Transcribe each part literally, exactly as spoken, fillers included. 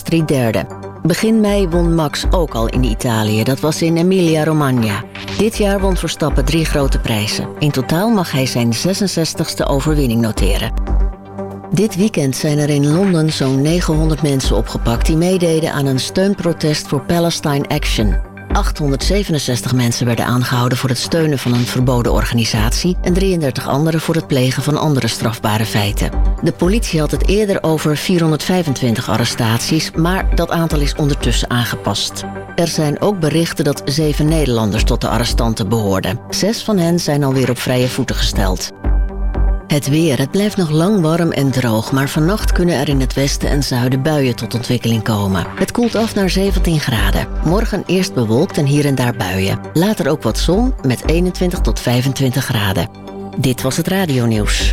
Astrid derde. Begin mei won Max ook al in Italië. Dat was in Emilia-Romagna. Dit jaar won Verstappen drie grote prijzen. In totaal mag hij zijn zesenzestigste overwinning noteren. Dit weekend zijn er in Londen zo'n negenhonderd mensen opgepakt die meededen aan een steunprotest voor Palestine Action. achthonderdzevenenzestig mensen werden aangehouden voor het steunen van een verboden organisatie en drieëndertig anderen voor het plegen van andere strafbare feiten. De politie had het eerder over vierhonderdvijfentwintig arrestaties, maar dat aantal is ondertussen aangepast. Er zijn ook berichten dat zeven Nederlanders tot de arrestanten behoorden. Zes van hen zijn alweer op vrije voeten gesteld. Het weer. Het blijft nog lang warm en droog, maar vannacht kunnen er in het westen en zuiden buien tot ontwikkeling komen. Het koelt af naar zeventien graden. Morgen eerst bewolkt en hier en daar buien. Later ook wat zon met eenentwintig tot vijfentwintig graden. Dit was het radionieuws.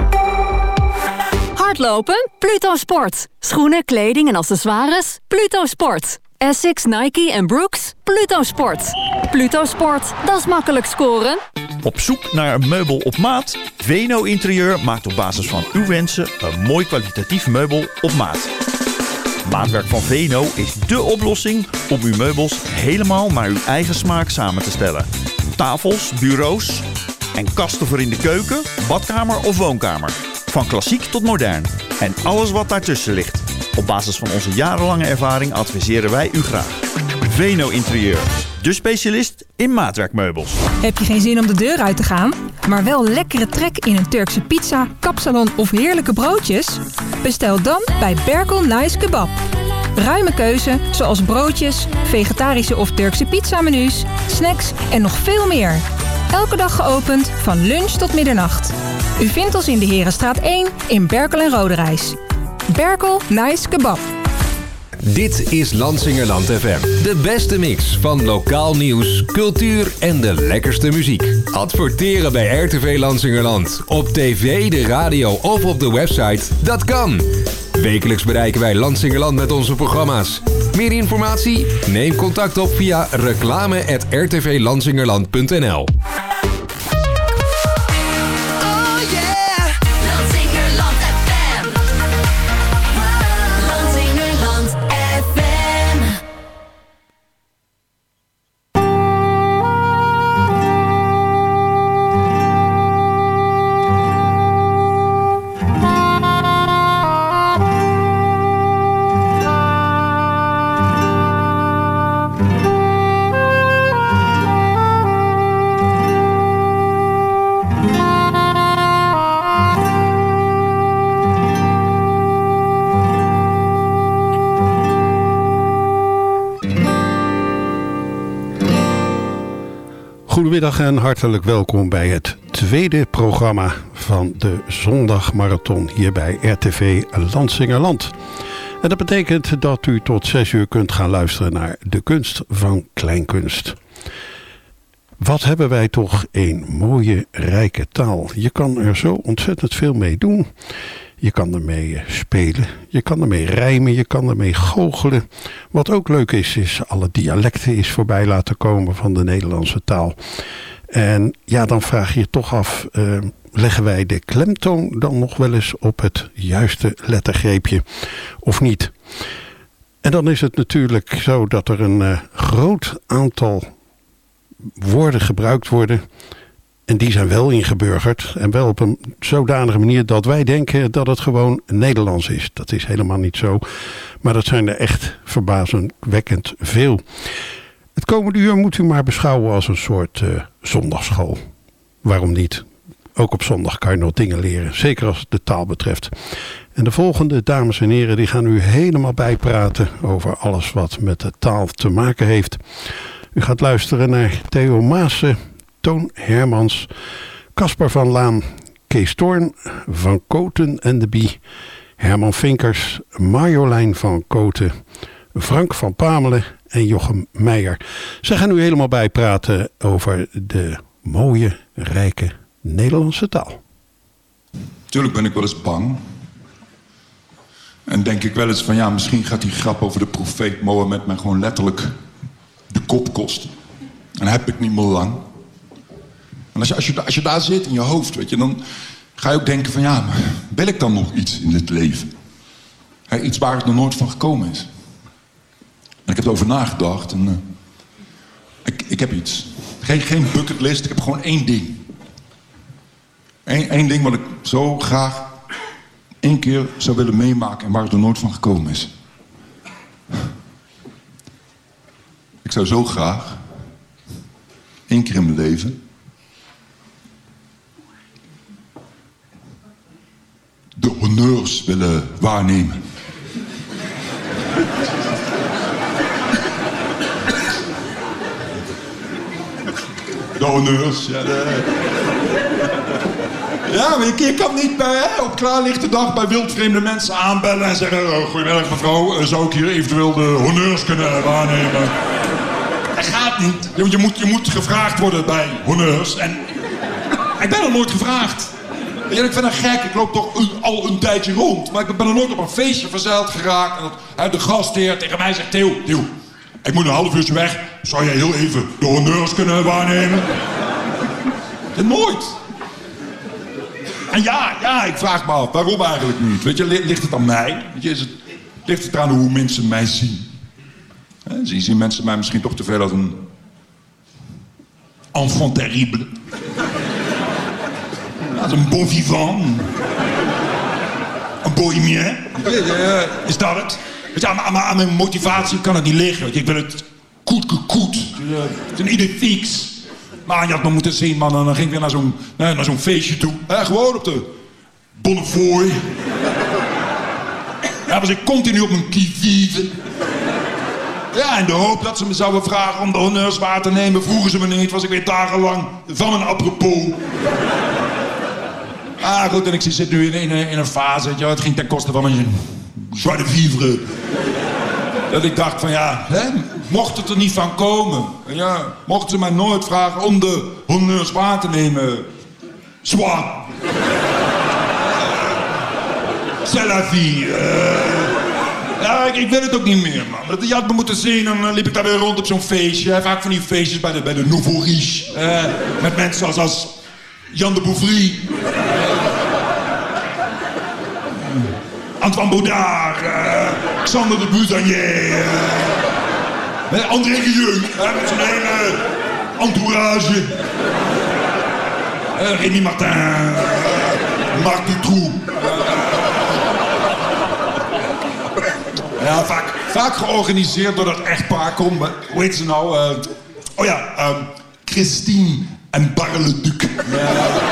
Hardlopen? Pluto Sport. Schoenen, kleding en accessoires? Pluto Sport. Essex, Nike en Brooks? Pluto Sport. Pluto Sport, dat is makkelijk scoren. Op zoek naar een meubel op maat? Veno Interieur maakt op basis van uw wensen een mooi kwalitatief meubel op maat. Maatwerk van Veno is dé oplossing om uw meubels helemaal naar uw eigen smaak samen te stellen. Tafels, bureaus en kasten voor in de keuken, badkamer of woonkamer. Van klassiek tot modern. En alles wat daartussen ligt. Op basis van onze jarenlange ervaring adviseren wij u graag. Veno Interieur, de specialist in maatwerkmeubels. Heb je geen zin om de deur uit te gaan, maar wel lekkere trek in een Turkse pizza, kapsalon of heerlijke broodjes? Bestel dan bij Berkel Nice Kebab. Ruime keuze, zoals broodjes, vegetarische of Turkse pizzamenu's, snacks en nog veel meer. Elke dag geopend van lunch tot middernacht. U vindt ons in de Herenstraat één in Berkel en Roderijs. Berkel Nice Kebab. Dit is Lansingerland F M. De beste mix van lokaal nieuws, cultuur en de lekkerste muziek. Adverteren bij R T V Lansingerland. Op tv, de radio of op de website. Dat kan. Wekelijks bereiken wij Lansingerland met onze programma's. Meer informatie? Neem contact op via reclame at r t v lansingerland punt n l. Goedemiddag en hartelijk welkom bij het tweede programma van de Zondagmarathon hier bij R T V Lansingerland. En dat betekent dat u tot zes uur kunt gaan luisteren naar de kunst van kleinkunst. Wat hebben wij toch een mooie, rijke taal. Je kan er zo ontzettend veel mee doen. Je kan ermee spelen, je kan ermee rijmen, je kan ermee goochelen. Wat ook leuk is, is alle dialecten is voorbij laten komen van de Nederlandse taal. En ja, dan vraag je je toch af, uh, leggen wij de klemtoon dan nog wel eens op het juiste lettergreepje of niet? En dan is het natuurlijk zo dat er een uh, groot aantal woorden gebruikt worden. En die zijn wel ingeburgerd. En wel op een zodanige manier dat wij denken dat het gewoon Nederlands is. Dat is helemaal niet zo. Maar dat zijn er echt verbazingwekkend veel. Het komende uur moet u maar beschouwen als een soort uh, zondagsschool. Waarom niet? Ook op zondag kan je nog dingen leren. Zeker als het de taal betreft. En de volgende dames en heren die gaan u helemaal bijpraten over alles wat met de taal te maken heeft. U gaat luisteren naar Theo Maassen, Toon Hermans, Caspar van Laan, Kees Toorn, Van Koten en de Bie, Herman Vinkers, Marjolein van Koten, Frank van Pamelen en Jochem Meijer. Zij gaan u helemaal bijpraten over de mooie, rijke Nederlandse taal. Tuurlijk ben ik wel eens bang. En denk ik wel eens van ja, misschien gaat die grap over de profeet Mohammed mij gewoon letterlijk de kop kosten. En dan heb ik niet meer lang. En als je, als, je, als je daar zit in je hoofd, weet je, dan ga je ook denken van ja, maar wil ik dan nog iets in dit leven? He, iets waar het nog nooit van gekomen is. En ik heb erover nagedacht en... Uh, ik, ik heb iets. Geen, geen bucketlist, ik heb gewoon één ding. Eén, één ding wat ik zo graag één keer zou willen meemaken en waar het er nooit van gekomen is. Ik zou zo graag één keer in mijn leven de honneurs willen waarnemen. De honneurs, ja. De... Ja, maar je kan niet bij, hè, op klaarlichte dag bij wildvreemde mensen aanbellen en zeggen... Oh, goedemiddag mevrouw, zou ik hier eventueel de honneurs kunnen waarnemen? Dat gaat niet. Je, je, moet, je moet gevraagd worden bij honneurs en... Ik ben nog nooit gevraagd. Ja, ik vind dat gek, ik loop toch een, al een tijdje rond. Maar ik ben nog nooit op een feestje verzeild geraakt. En dat hè, de gastheer tegen mij zegt... Theo, Theo, ik moet een half uurtje weg. Zou jij heel even de honneurs kunnen waarnemen? En nooit. En ja, ja, ik vraag me af, waarom eigenlijk niet? Weet je, ligt het aan mij? Weet je, is het, ligt het eraan hoe mensen mij zien? He, zien, zien mensen mij misschien toch te veel als een... enfant terrible? Als een bon vivant? Een bohemien? Is dat het? Weet je, aan, aan mijn motivatie kan het niet liggen. Ik wil het koet gekoet. Het is een idee fix. Maar je had me moeten zien, man. En dan ging ik weer naar zo'n, naar zo'n feestje toe. He, gewoon op de Bonnefoy. Ja, was ik continu op mijn qui-vive. Ja, in de hoop dat ze me zouden vragen om de honneurs waar te nemen. Vroegen ze me niet, was ik weer dagenlang van mijn apropos. Ah, goed, en ik zit nu in, in, in een fase, weet je, het ging ten koste van mijn joie de vivre. Dat ik dacht van ja, hè, mocht het er niet van komen, ja, mochten ze mij nooit vragen om de honneurs waar te nemen. Soit. C'est la vie. Uh, ja, ik, ik wil het ook niet meer, man. Je had me moeten zien, dan liep ik daar weer rond op zo'n feestje. Vaak van die feestjes bij de, bij de Nouveau Riche. Uh, met mensen zoals als Jan de Bouvry. Antoine Baudard, uh, Xander de Buzanier, uh, André Rieu, uh, met zijn hele entourage. Uh, Rémi Martin, uh, Marc Dutroux. Ja, vaak, vaak georganiseerd door dat echtpaar. Kom, hoe heet ze nou? Uh, oh ja, uh, Christine en Bar-le-Duc. Ja.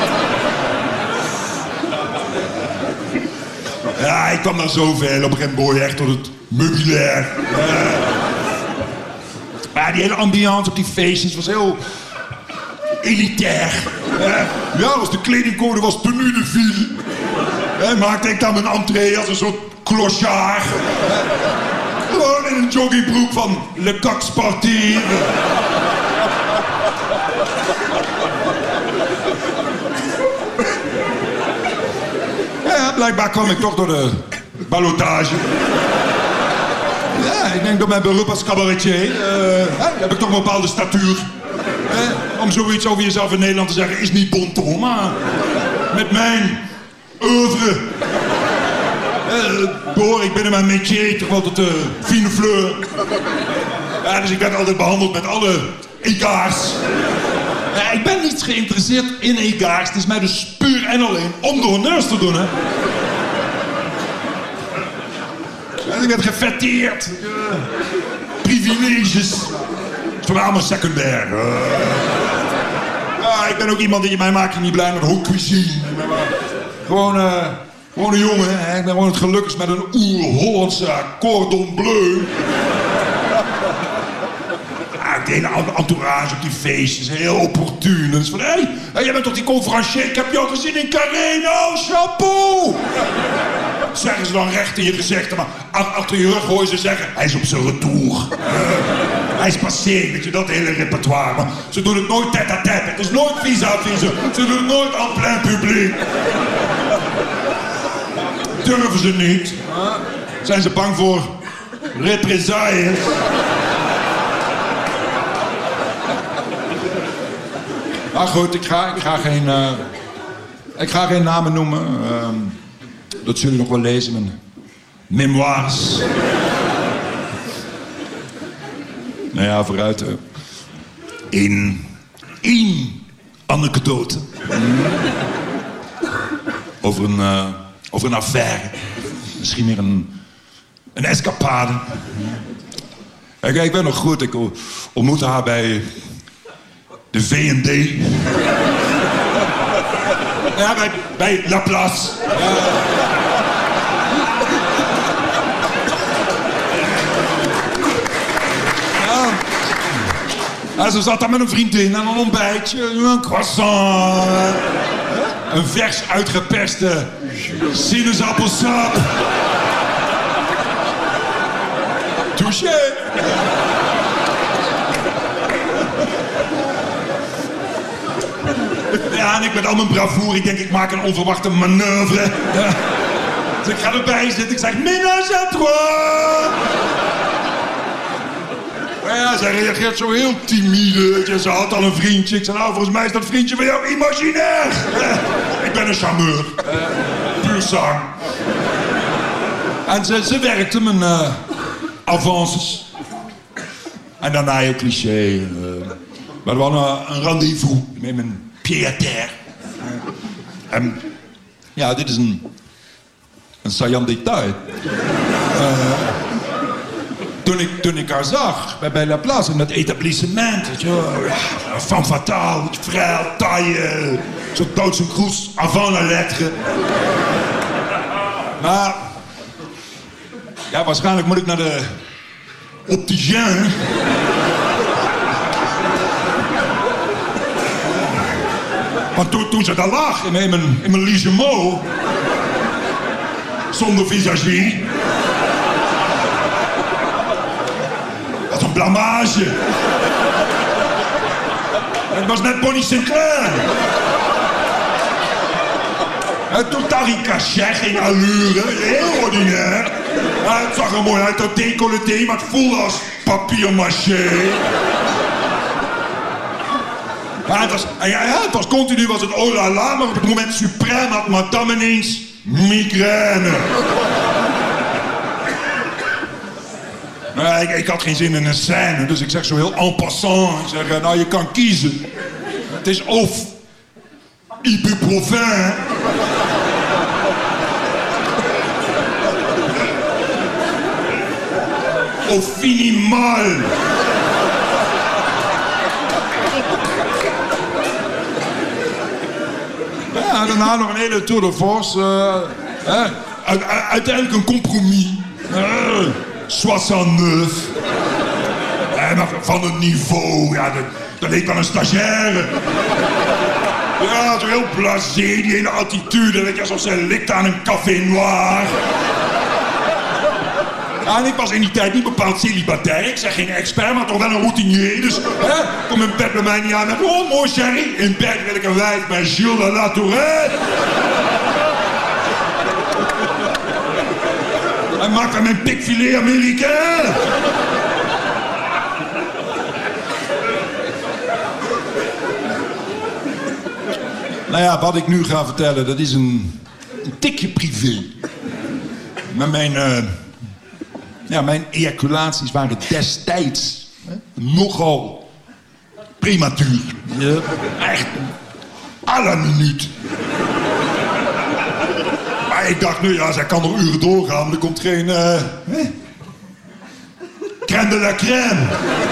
Ja, ik kwam daar zoveel. Op een gegeven moment echt tot het meubilair. Uh, maar die hele ambiance op die feestjes was heel elitair. Uh, ja, was de kledingcode was tenue de ville. Uh, maakte ik dan mijn entree als een soort clochard. Uh, gewoon in een joggingbroek van Le Coq Sportive. Ja, blijkbaar kwam ik toch door de ballotage. Ja, ik denk door mijn beroep als cabaretier. Uh, heb ik toch een bepaalde statuur. Uh, om zoiets over jezelf in Nederland te zeggen is niet bon ton, maar met mijn oeuvre. Uh, behoor ik binnen mijn métier toch wel tot de fine fleur. Ja, dus ik werd altijd behandeld met alle egards. Ja, ik ben niet geïnteresseerd in egards. Het is mij dus puur en alleen om de honneurs te doen, hè. Ja, ik werd gefêteerd. Uh, privileges. Het is voor mij allemaal secundair. Uh, ja, ik ben ook iemand die mij maakt niet blij met haute cuisine. Ik ben maar gewoon, uh, gewoon een jongen. Hè. Ik ben gewoon het gelukkigst met een oer-Hollandse cordon bleu. De hele entourage op die feestjes, heel opportun. Dus van, hé, hey, hey, jij bent toch die conferencier? Ik heb jou gezien in Carré, oh, chapeau! Zeggen ze dan recht in je gezicht, maar achter je rug hoor je ze zeggen, hij is op zijn retour. Uh, hij is passé, weet je, dat hele repertoire. Maar ze doen het nooit tête-à-tête, het is nooit vis-à-vis. Ze doen het nooit en plein publiek. Durven ze niet. Zijn ze bang voor represailles? Maar goed, ik ga, ik ga, geen, uh, ik ga geen namen noemen. Uh, dat zullen jullie nog wel lezen in mijn memoires. Nou ja, vooruit. Hè. Eén, één anekdote. Over een, uh, over een affaire. Misschien meer een, een escapade. Kijk, ik ben nog goed. Ik ontmoette haar bij de V en D. Ja, bij, bij Laplace. Ja. Ja, ze zat daar met een vriendin aan een ontbijtje, een croissant, een vers uitgeperste sinaasappelsap. Touché. Ja, en ik met al mijn bravoure, ik denk ik maak een onverwachte manoeuvre. Ja. Dus ik ga erbij zitten, ik zeg ménage à trois. Maar ja, zij reageert zo heel timide. Ze had al een vriendje. Ik zei, nou, volgens mij is dat vriendje van jou imaginair. Ja, ik ben een charmeur. Uh, puur sang. En ze, ze werkte mijn uh, avances. En daarna heel cliché. Uh, maar we hadden een, een rendezvous met mijn pied-à-terre. En ja, dit is een, een saillant detail. Uh, Toen ik, toen ik haar zag, bij, bij Laplace, in het etablissement, weet je wel, femme fatale, frêle, taille, zo dood zijn kroes, avant la lettre. Maar, ja, waarschijnlijk moet ik naar de opticien. Want toen, toen ze daar lag, in mijn, in mijn Ligemo, zonder visagie. Dat is een blamage. Het was net Bonnie Sinclair. Totaal geen cachet, geen allure. Heel ordinair. Ja, het zag er mooi uit, dat décolleté, maar het voelde als papier-maché. Ja, het was, ja, ja, het was continu was het oh la la, maar op het moment suprême had madame ineens migraine. Nou, ik, ik had geen zin in een scène, dus ik zeg zo heel en passant. Ik zeg, nou, je kan kiezen. Het is of ibuprofen, of Finimal. Ja, daarna nog een hele tour de force. Uh, uh, u, u, uiteindelijk een compromis. Uh, zesenzestig. Ja, maar van het niveau, ja, dat, dat leek wel een stagiaire. Ja, zo heel blasé, die hele attitude, weet je, alsof ze likt aan een café noir. Ja, en ik was in die tijd niet bepaald celibatair. Ik zeg geen expert, maar toch wel een routinier. Dus, hè, kom in bed bij mij niet aan met, oh, mooi chérie. In bed wil ik een wijf bij Gilles de La Tourette. Hij maakt aan mijn pikfilet américain. Nou ja, wat ik nu ga vertellen, dat is een, een tikje privé. Maar mijn, uh, ja, mijn ejaculaties waren destijds hè, nogal prematuur. Ja, echt à la minuut. Maar ik dacht, nu ja, zij kan nog uren doorgaan, maar er komt geen uh, crème de la crème.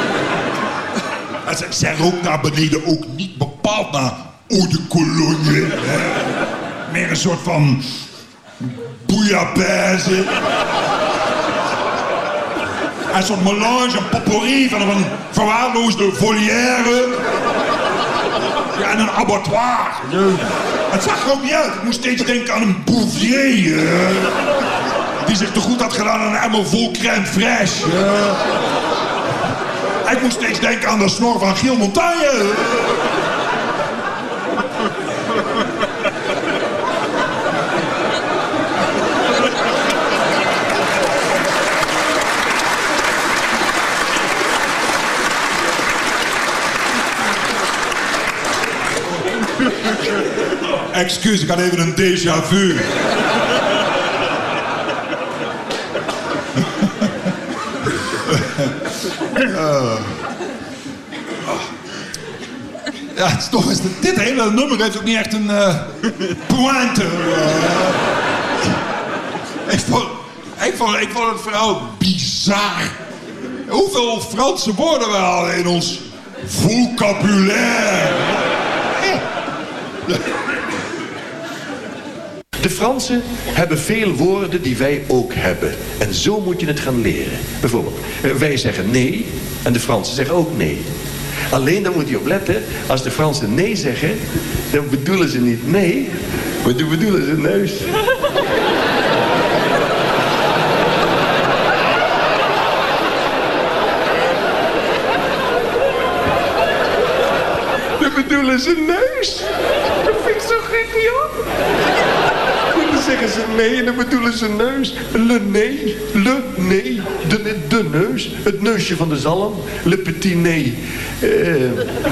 En zij, zij rookt naar beneden ook niet bepaald naar eau de cologne. Hè. Meer een soort van bouillabaisse. Een soort melange, een potpourri van een verwaarloosde volière. Ja, en een abattoir. Ja. Het zag er ook niet uit. Ik moest steeds denken aan een Bouvier. Uh, die zich te goed had gedaan aan een emmer vol crème fraîche. Uh. Ik moest steeds denken aan de snor van Giel Montagne. Excuus, ik had even een déjà vu. uh. Ja, het is toch, dit hele nummer heeft ook niet echt een uh, pointe. Uh, ik, vond, ik, vond, ik vond het vooral bizar. Hoeveel Franse woorden we hadden in ons vocabulaire. De Fransen hebben veel woorden die wij ook hebben. En zo moet je het gaan leren. Bijvoorbeeld, wij zeggen nee en de Fransen zeggen ook nee. Alleen dan moet je opletten, als de Fransen nee zeggen, dan bedoelen ze niet nee, maar dan bedoelen ze neus. Dan bedoelen ze neus. Dat vind ik zo gek, joh. Dan zeggen ze nee en dan bedoelen ze neus. Le nee, le nee, de, de neus, het neusje van de zalm, le petit nee. Uh,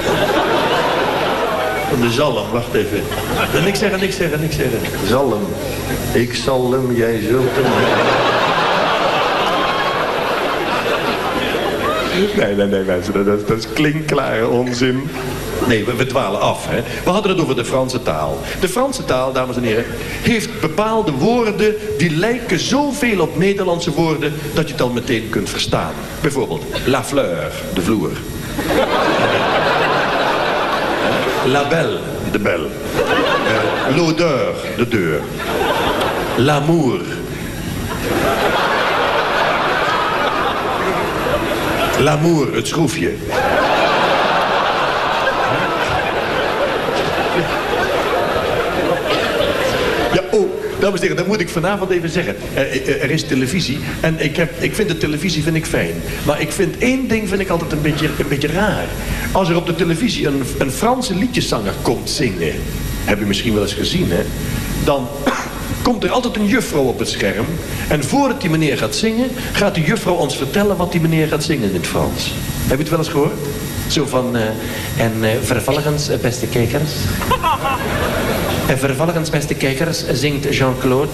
van de zalm, wacht even. Niks zeggen, niks zeggen, niks zeggen. Zalm, ik zal hem, jij zult hem. Nee, nee, nee, mensen, dat, dat is klinkklare onzin. Nee, we, we dwalen af. Hè. We hadden het over de Franse taal. De Franse taal, dames en heren, heeft bepaalde woorden die lijken zoveel op Nederlandse woorden dat je het al meteen kunt verstaan. Bijvoorbeeld, la fleur, de vloer. La belle, de bel. Uh, l'odeur, de deur. L'amour. L'amour, het schroefje. Ja, oh, dames en heren, dat moet ik vanavond even zeggen. Uh, er is televisie en ik, heb, ik vind de televisie vind ik fijn. Maar ik vind één ding vind ik altijd een beetje, een beetje raar. Als er op de televisie een, een Franse liedjeszanger komt zingen, heb je misschien wel eens gezien, hè? Dan komt er altijd een juffrouw op het scherm. En voordat die meneer gaat zingen, gaat die juffrouw ons vertellen wat die meneer gaat zingen in het Frans. Heb je het wel eens gehoord? Zo van, uh, en uh, vervolgens, uh, beste kijkers. En vervolgens, beste kijkers, zingt Jean-Claude.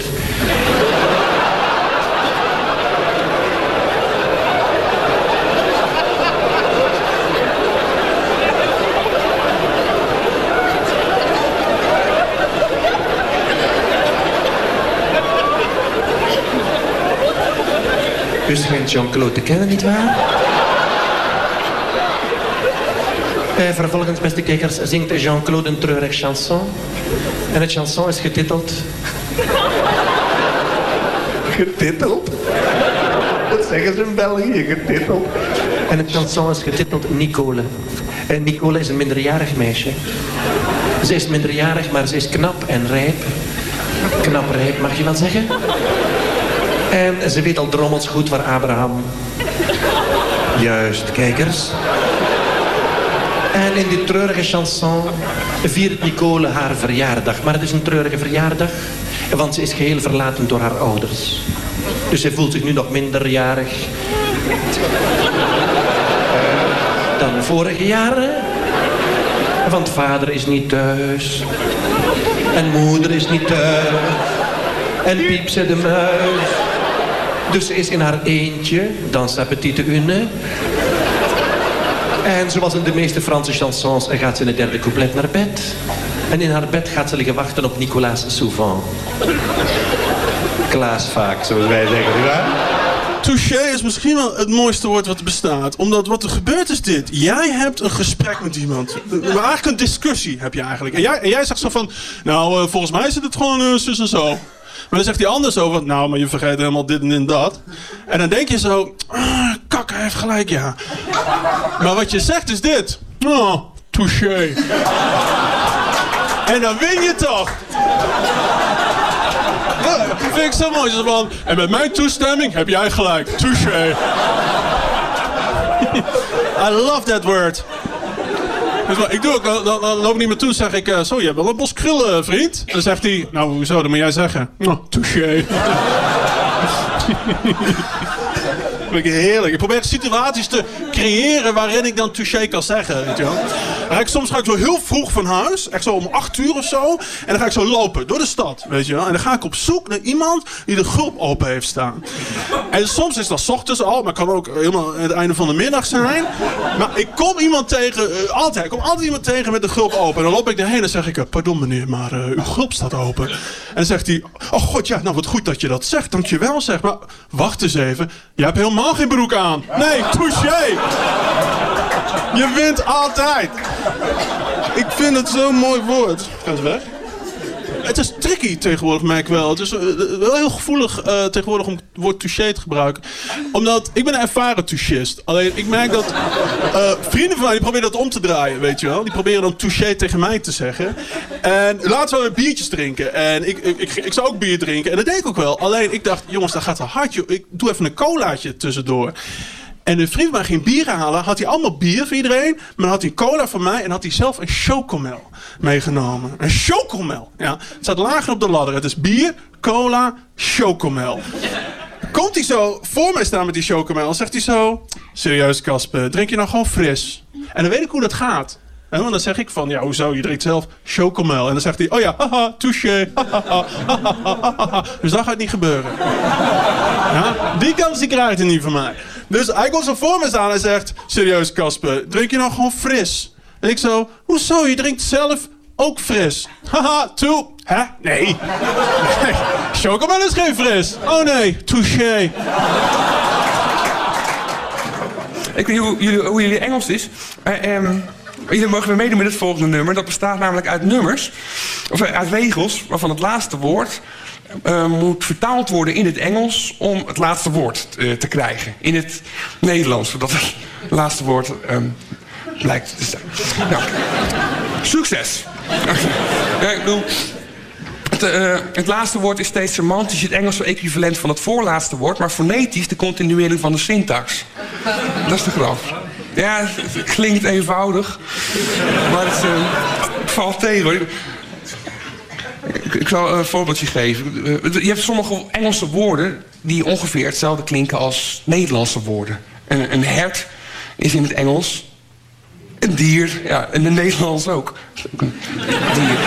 U schijnt Jean-Claude te kennen, nietwaar? Uh, vervolgens, beste kijkers, zingt Jean-Claude een treurig chanson. En het chanson is getiteld... Getiteld? Wat zeggen ze in België? Getiteld? En het chanson is getiteld Nicole. En Nicole is een minderjarig meisje. Ze is minderjarig, maar ze is knap en rijp. Knap rijp, mag je wel zeggen? En ze weet al drommels goed waar Abraham... Juist, kijkers. En in die treurige chanson viert Nicole haar verjaardag. Maar het is een treurige verjaardag, want ze is geheel verlaten door haar ouders. Dus zij voelt zich nu nog minderjarig dan vorige jaren. Want vader is niet thuis. En moeder is niet thuis. En Piep zit de muis. Dus ze is in haar eentje, dans sa petite une. En zoals in de meeste Franse chansons gaat ze in het derde couplet naar bed. En in haar bed gaat ze liggen wachten op Nicolas Souvent. Klaas vaak, zoals wij zeggen. Ja? Touché is misschien wel het mooiste woord wat er bestaat. Omdat wat er gebeurt is dit. Jij hebt een gesprek met iemand. Maar eigenlijk een discussie heb je eigenlijk. En jij, en jij zegt zo van... Nou, uh, volgens mij zit het gewoon uh, zus en zo. Maar dan zegt hij anders over, nou, maar je vergeet helemaal dit en, en dat. En dan denk je zo, ah, kak, hij heeft gelijk, ja. Maar wat je zegt is dit. Oh, touché. En dan win je toch. Dat vind ik zo mooi. Zo van, en met mijn toestemming heb jij gelijk. Touché. I love that word. Dus ik doe ook, dan, dan loop ik niet meer toe en zeg ik, uh, zo, je hebt wel een bos krullen, vriend. En dan zegt hij, nou, hoezo, dat moet jij zeggen. Oh, touché. vind ik heerlijk. Ik probeer situaties te creëren waarin ik dan touché kan zeggen. Weet je wel. Dan ga ik, soms ga ik zo heel vroeg van huis. Echt zo om acht uur of zo. En dan ga ik zo lopen door de stad. Weet je wel. En dan ga ik op zoek naar iemand die de gulp open heeft staan. En soms is dat 's ochtends al. Maar kan ook helemaal aan het einde van de middag zijn. Maar ik kom iemand tegen. Uh, altijd. Ik kom altijd iemand tegen met de gulp open. En dan loop ik erheen en zeg ik. Uh, pardon meneer, maar uh, uw gulp staat open. En dan zegt hij. Oh god, ja, nou wat goed dat je dat zegt. Dankjewel, zeg. Maar wacht eens even. Je hebt helemaal geen broek aan. Nee, touché. Je wint altijd. Ik vind het zo'n mooi woord. Ga eens weg. Het is tricky tegenwoordig, merk ik wel. Het is uh, wel heel gevoelig uh, tegenwoordig om het woord touché te gebruiken. Omdat, ik ben een ervaren touchist. Alleen, ik merk dat uh, vrienden van mij, die proberen dat om te draaien, weet je wel. Die proberen dan touché tegen mij te zeggen. En laten we biertjes drinken. En ik, ik, ik, ik zou ook bier drinken. En dat deed ik ook wel. Alleen, ik dacht, jongens, dat gaat te hard, joh. Ik doe even een colaatje tussendoor. En een vriend van mij ging bier halen. Had hij allemaal bier voor iedereen. Maar dan had hij cola voor mij. En had hij zelf een chocomel meegenomen. Een chocomel. Ja, het staat lager op de ladder. Het is bier, cola, chocomel. Komt hij zo voor mij staan met die chocomel. En zegt hij zo. Serieus Kasper, drink je nou gewoon fris? En dan weet ik hoe dat gaat. En want dan zeg ik van, ja, hoezo? Je drinkt zelf chocomel. En dan zegt hij, oh ja, haha, touché. Dus dat gaat niet gebeuren. Ja, die kans die krijgt hij niet van mij. Dus hij komt zo voor me staan en zegt, serieus Kasper, drink je nou gewoon fris? En ik zo, hoezo? Je drinkt zelf ook fris. Haha, toe. Hè? Nee. Nee. Chocomel is geen fris. Oh nee, touché. Ik weet niet hoe jullie, hoe jullie Engels is. Uh, um, jullie mogen weer meedoen met het volgende nummer. Dat bestaat namelijk uit nummers. Of uit regels waarvan het laatste woord uh, moet vertaald worden in het Engels om het laatste woord uh, te krijgen. In het Nederlands, zodat het laatste woord um, blijkt te zijn. Nou, succes! Ja, ik bedoel, het, uh, het laatste woord is steeds semantisch het Engelse equivalent van het voorlaatste woord, maar fonetisch de continuering van de syntax. Dat is de grap. Ja, het, het klinkt eenvoudig, maar het, uh, het valt tegen hoor. Ik, ik zal een voorbeeldje geven. Je hebt sommige Engelse woorden die ongeveer hetzelfde klinken als Nederlandse woorden. Een, een hert is in het Engels een dier, ja, en in het Nederlands ook. Een dier.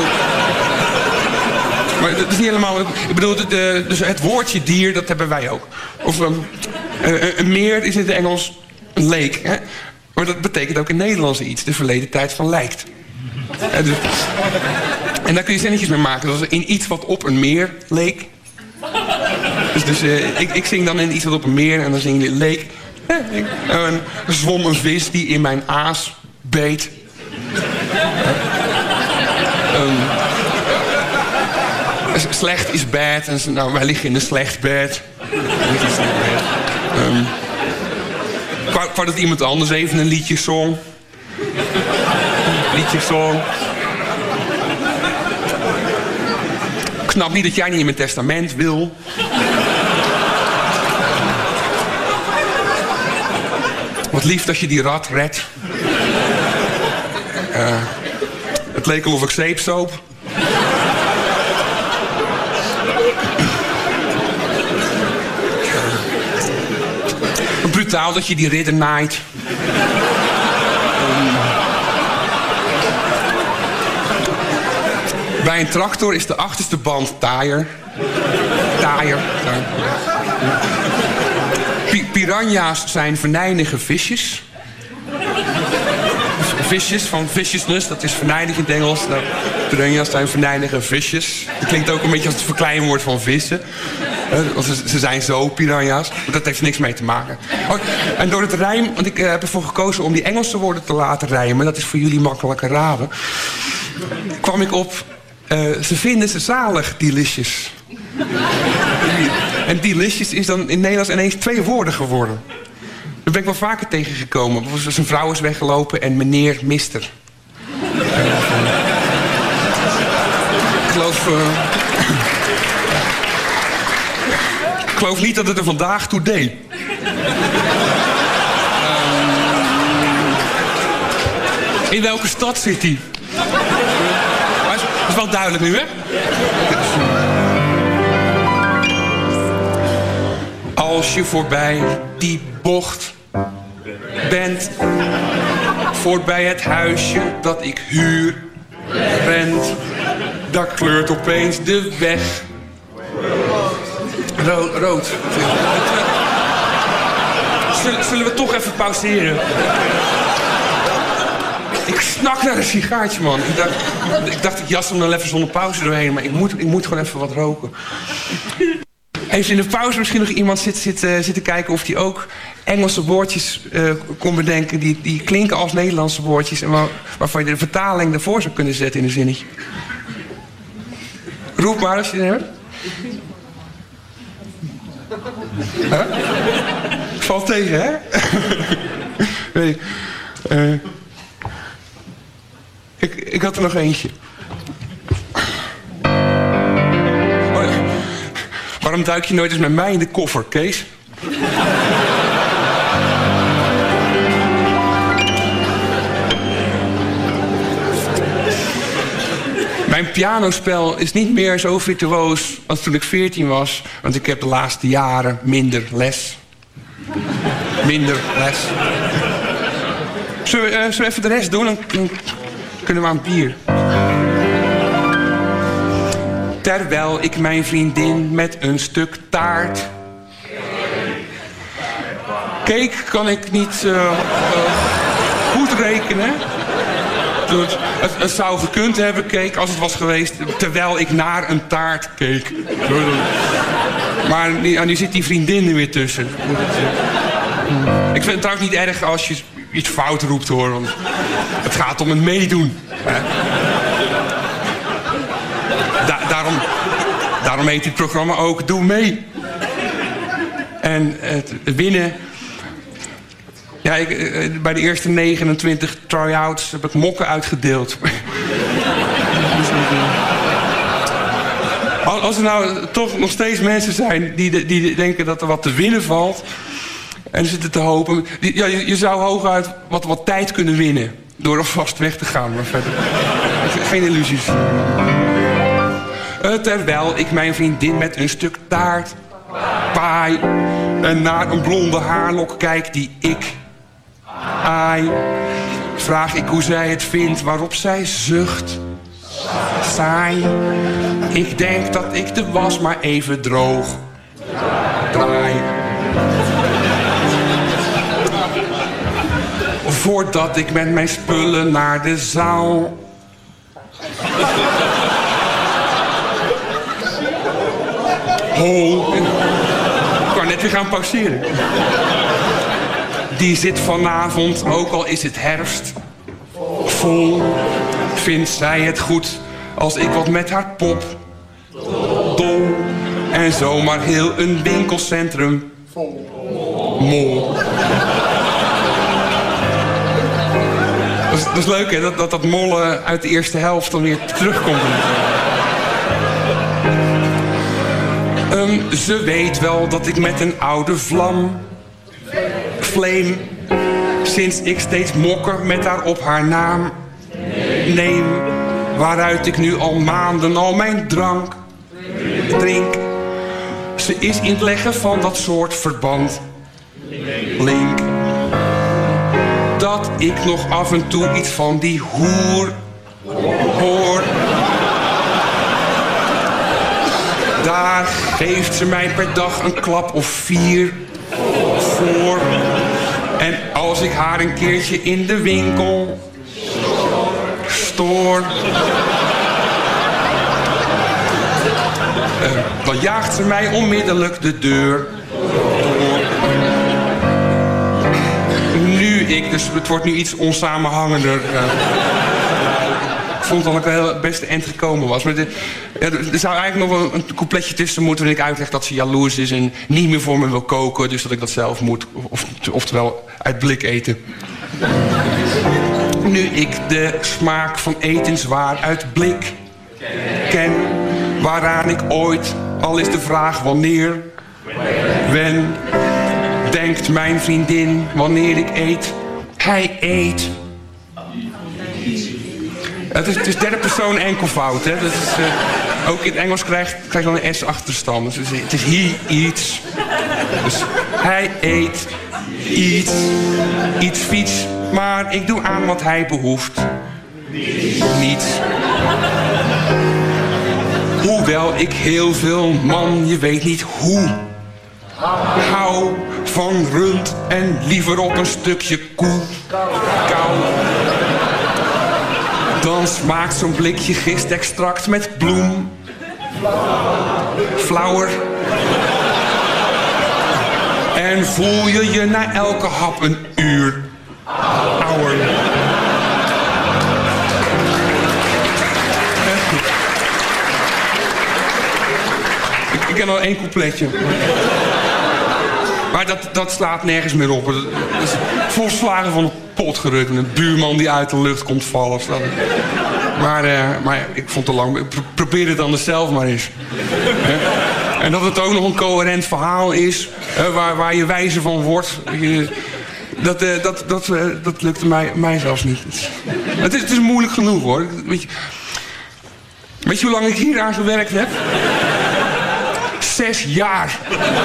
Maar dat is niet helemaal. Ik bedoel, de, de, dus het woordje dier, dat hebben wij ook. Of um, een, een meer is in het Engels een lake. Hè? Maar dat betekent ook in het Nederlands iets. De verleden tijd van lijkt. En, dus, en daar kun je zinnetjes mee maken. Dus in iets wat op een meer leek. Dus, dus uh, ik, ik zing dan in iets wat op een meer en dan zing je leek. En er zwom een vis die in mijn aas beet. um, slecht is bad. En nou, wij liggen in een slecht bed. Um, ik wou dat iemand anders even een liedje zong. Liedje zong. Ik snap niet dat jij niet in mijn testament wil. Wat lief dat je die rat redt. Uh, het leek alsof ik zeepsoop. Uh, brutaal dat je die ridder naait. Um, bij een tractor is de achterste band taaier. Taaier. Piranha's zijn venijnige visjes. Visjes van viciousness, dat is venijnig in het Engels. Nou, piranha's zijn venijnige visjes. Dat klinkt ook een beetje als het verkleinwoord van vissen. Uh, ze, ze zijn zo, piranha's. Maar dat heeft niks mee te maken. Oh, en door het rijm, want ik uh, heb ervoor gekozen om die Engelse woorden te laten rijmen. Dat is voor jullie makkelijker raden. Kwam ik op, uh, ze vinden ze zalig, die lisjes. En delicious is dan in het Nederlands ineens twee woorden geworden. Daar ben ik wel vaker tegengekomen. Bijvoorbeeld een vrouw is weggelopen en meneer mister. Uh, ik geloof... Uh, ik geloof niet dat het er vandaag toe deed. Um, in welke stad zit hij? Dat is wel duidelijk nu, hè? Als je voorbij die bocht bent, voorbij het huisje dat ik huur rent, daar kleurt opeens de weg rood. rood. Zullen, zullen we toch even pauzeren? Ik snak naar een sigaartje, man. Ik dacht, ik dacht, ik jas hem dan even zonder pauze doorheen. Maar ik moet, ik moet gewoon even wat roken. Heeft in de pauze misschien nog iemand zitten zit, uh, zit kijken... of die ook Engelse woordjes uh, kon bedenken... Die, die klinken als Nederlandse woordjes... en waar, waarvan je de vertaling ervoor zou kunnen zetten in een zinnetje. Roep maar als je het hebt. Huh? Valt tegen, hè? Weet ik. Uh, ik. Ik had er nog eentje. Oh ja. Waarom duik je nooit eens met mij in de koffer, Kees? Mijn pianospel is niet meer zo virtuoos als toen ik veertien was. Want ik heb de laatste jaren minder les. Minder les. Zullen we, uh, zullen we even de rest doen? Dan, dan kunnen we aan het bier. Terwijl ik mijn vriendin met een stuk taart... Cake kan ik niet uh, uh, goed rekenen. Dus het, het zou gekund hebben, cake, als het was geweest... terwijl ik naar een taart keek. Maar nu, nu zit die vriendin er weer tussen. Ik vind het trouwens niet erg als je iets fout roept, hoor. Want het gaat om het meedoen. Hè? Da daarom, daarom heet dit programma ook Doe Mee. En het winnen... Ja, ik, bij de eerste negenentwintig try-outs heb ik mokken uitgedeeld. Als er nou toch nog steeds mensen zijn die, die denken dat er wat te winnen valt... en zitten te hopen... Die, ja, je, je zou hooguit wat, wat tijd kunnen winnen... door alvast weg te gaan, maar verder... Geen illusies. Terwijl ik mijn vriendin met een stuk taart paai... en naar een blonde haarlok kijk die ik... Ai, vraag ik hoe zij het vindt, waarop zij zucht. Saai, ik denk dat ik de was maar even droog draai. Voordat ik met mijn spullen naar de zaal... Ho, ik kan net weer gaan pauzeren. Die zit vanavond, ook al is het herfst, vol. Vindt zij het goed als ik wat met haar pop? Dol. En zomaar heel een winkelcentrum mol. Dat is, dat is leuk, hè? Dat, dat dat mollen uit de eerste helft dan weer terugkomt. Um, ze weet wel dat ik met een oude vlam... Flame, sinds ik steeds mokker met haar op haar naam neem, waaruit ik nu al maanden al mijn drank drink. Ze is in het leggen van dat soort verband link, dat ik nog af en toe iets van die hoer hoor. Daar geeft ze mij per dag een klap of vier voor. En als ik haar een keertje in de winkel stoor, uh, dan jaagt ze mij onmiddellijk de deur door. Nu ik, dus het wordt nu iets onsamenhangender. Uh, ik vond dat ik wel het beste eind gekomen was. Maar de, ja, er zou eigenlijk nog wel een coupletje tussen moeten... waarin ik uitleg dat ze jaloers is en niet meer voor me wil koken... dus dat ik dat zelf moet, of, oftewel uit blik eten. Nu ik de smaak van eten zwaar uit blik ken... waaraan ik ooit, al is de vraag wanneer, wen... denkt mijn vriendin wanneer ik eet, hij eet... Het is, het is derde persoon enkelvoud, hè. Dat is, uh, ook in het Engels krijg je dan een S achterstand. Dus het is he eats. Dus hij eet iets, iets fiets, maar ik doe aan wat hij behoeft. Niet. Hoewel ik heel veel, man, je weet niet hoe. Hou van rund en liever op een stukje koe. Kou. Dan smaakt zo'n blikje gistextract met bloem. Flauwer. En voel je je na elke hap een uur ouder. Ik, ik ken al één coupletje. Maar dat, dat slaat nergens meer op. Dat is volslagen van de pot gerukt. Een buurman die uit de lucht komt vallen. Maar, uh, maar ik vond het te lang. Pro probeer het dan zelf maar eens. En dat het ook nog een coherent verhaal is. Uh, waar, waar je wijzer van wordt. Je, dat, uh, dat, dat, uh, dat lukte mij, mij zelfs niet. Het is, het is moeilijk genoeg hoor. Weet je, weet je hoe lang ik hier aan gewerkt heb? Zes jaar.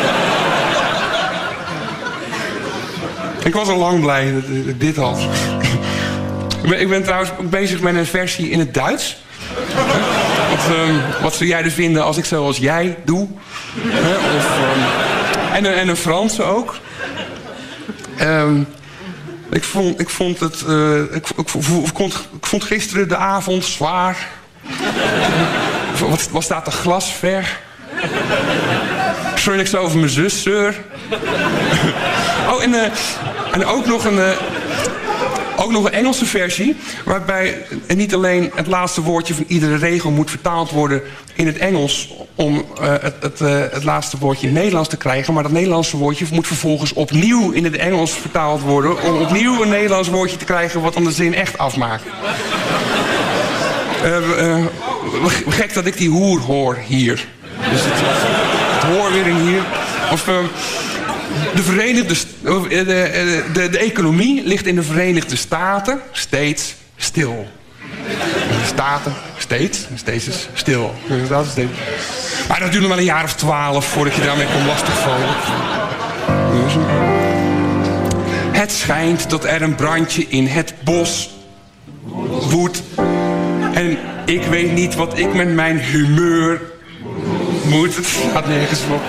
Ik was al lang blij dat ik dit had. Ik ben trouwens ook bezig met een versie in het Duits. Wat, um, wat zou jij er vinden als ik zoals jij doe? Of, um, en, een, en een Franse ook. Um, ik, vond, ik, vond het, uh, ik, ik, ik, vond, ik vond gisteren de avond zwaar. Wat, wat staat er glasver? Sorry, ik zo over mijn zus, zeur. Oh, en, uh, en ook nog een... Uh, Ook nog een Engelse versie, waarbij niet alleen het laatste woordje van iedere regel moet vertaald worden in het Engels om uh, het, het, uh, het laatste woordje in het Nederlands te krijgen, maar dat Nederlandse woordje moet vervolgens opnieuw in het Engels vertaald worden om opnieuw een Nederlands woordje te krijgen wat dan de zin echt afmaakt. Uh, uh, gek dat ik die hoer hoor hier. Dus het, het hoor weer in hier. Of... Uh, De, Verenigde, de, de, de, de economie ligt in de Verenigde Staten steeds stil. De Staten steeds, steeds is stil. Steeds. Maar dat duurt nog wel een jaar of twaalf voordat je daarmee kon lastigvallen. Dus, het schijnt dat er een brandje in het bos woedt. En ik weet niet wat ik met mijn humeur moet. Het gaat nergens op.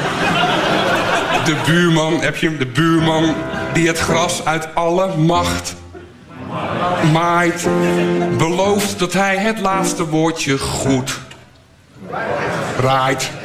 De buurman, heb je hem? De buurman die het gras uit alle macht maait. Belooft dat hij het laatste woordje goed raait.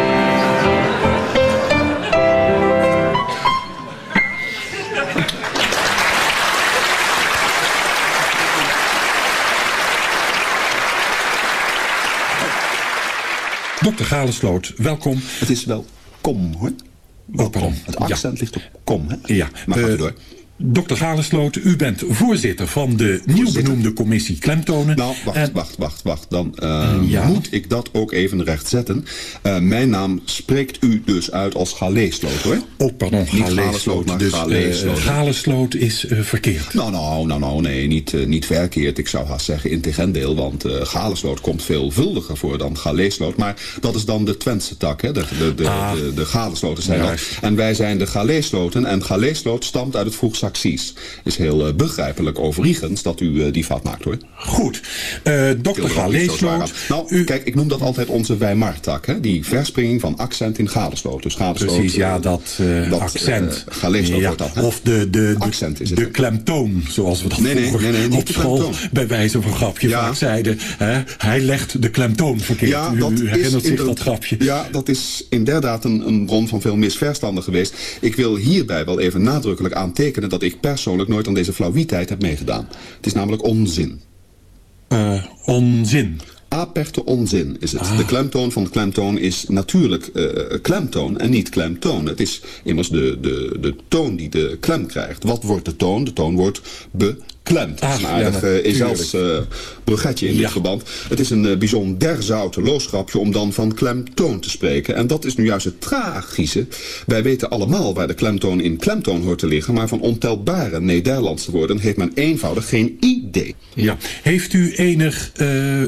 dokter Galesloot, welkom. Het is wel kom, hoor. Oh, pardon. Het accent ja. ligt op kom, hè? Ja. Maar gaat uh, u door. dokter Galesloot, u bent voorzitter van de nieuw benoemde commissie Klemtonen. Nou, wacht, en... wacht, wacht, wacht. Dan uh, ja. moet ik dat ook even rechtzetten. Uh, mijn naam spreekt u dus uit als Galesloot, hoor. Oh, pardon, Galesloot, maar dus Galesloot. Uh, Galesloot is uh, verkeerd. Nou, nou, nou, nou, nee, niet, uh, niet verkeerd. Ik zou haast zeggen integendeel, want uh, Galesloot komt veelvuldiger voor dan Galesloot. Maar dat is dan de Twentse tak, hè. De, de, de, ah. de, de, de Galesloten zijn dat. En wij zijn de Galesloten. En Galesloot stamt uit het Vroeg-Saksies. Is heel uh, begrijpelijk overigens dat u uh, die fout maakt, hoor. Goed. Uh, dokter Galesloot. Nou, u... kijk, ik noem dat altijd onze Weimar-tak, hè. Die verspringing van accent in Galesloot. Dus Galesloot, precies, ja, dat, uh, dat accent. Uh, Galesloot ja, wordt dat, hè. Of de, de, accent is het de klemtoon, zoals we dat nee, nee, vroeger nee, nee, op school bij wijze van grapje ja. vaak zeiden. Hè? Hij legt de klemtoon verkeerd. Ja, u, u herinnert zich dat grapje. Ja, dat is inderdaad een, een bron van veel misverstanden geweest. Ik wil hierbij wel even nadrukkelijk aantekenen dat ik persoonlijk nooit aan deze flauwiteit heb meegedaan. Het is namelijk onzin. Uh, onzin? Aperte onzin is het. Ah. De klemtoon van de klemtoon is natuurlijk uh, klemtoon en niet klemtoon. Het is immers de, de, de toon die de klem krijgt. Wat wordt de toon? De toon wordt beklemd. Dat is een aardig uh, ezels uh, bruggetje in ja. dit verband. Het is een uh, bijzonder zouteloos grapje om dan van klemtoon te spreken. En dat is nu juist het tragische. Wij weten allemaal waar de klemtoon in klemtoon hoort te liggen, maar van ontelbare Nederlandse woorden heeft men eenvoudig geen idee. Ja. Heeft u enig... Uh...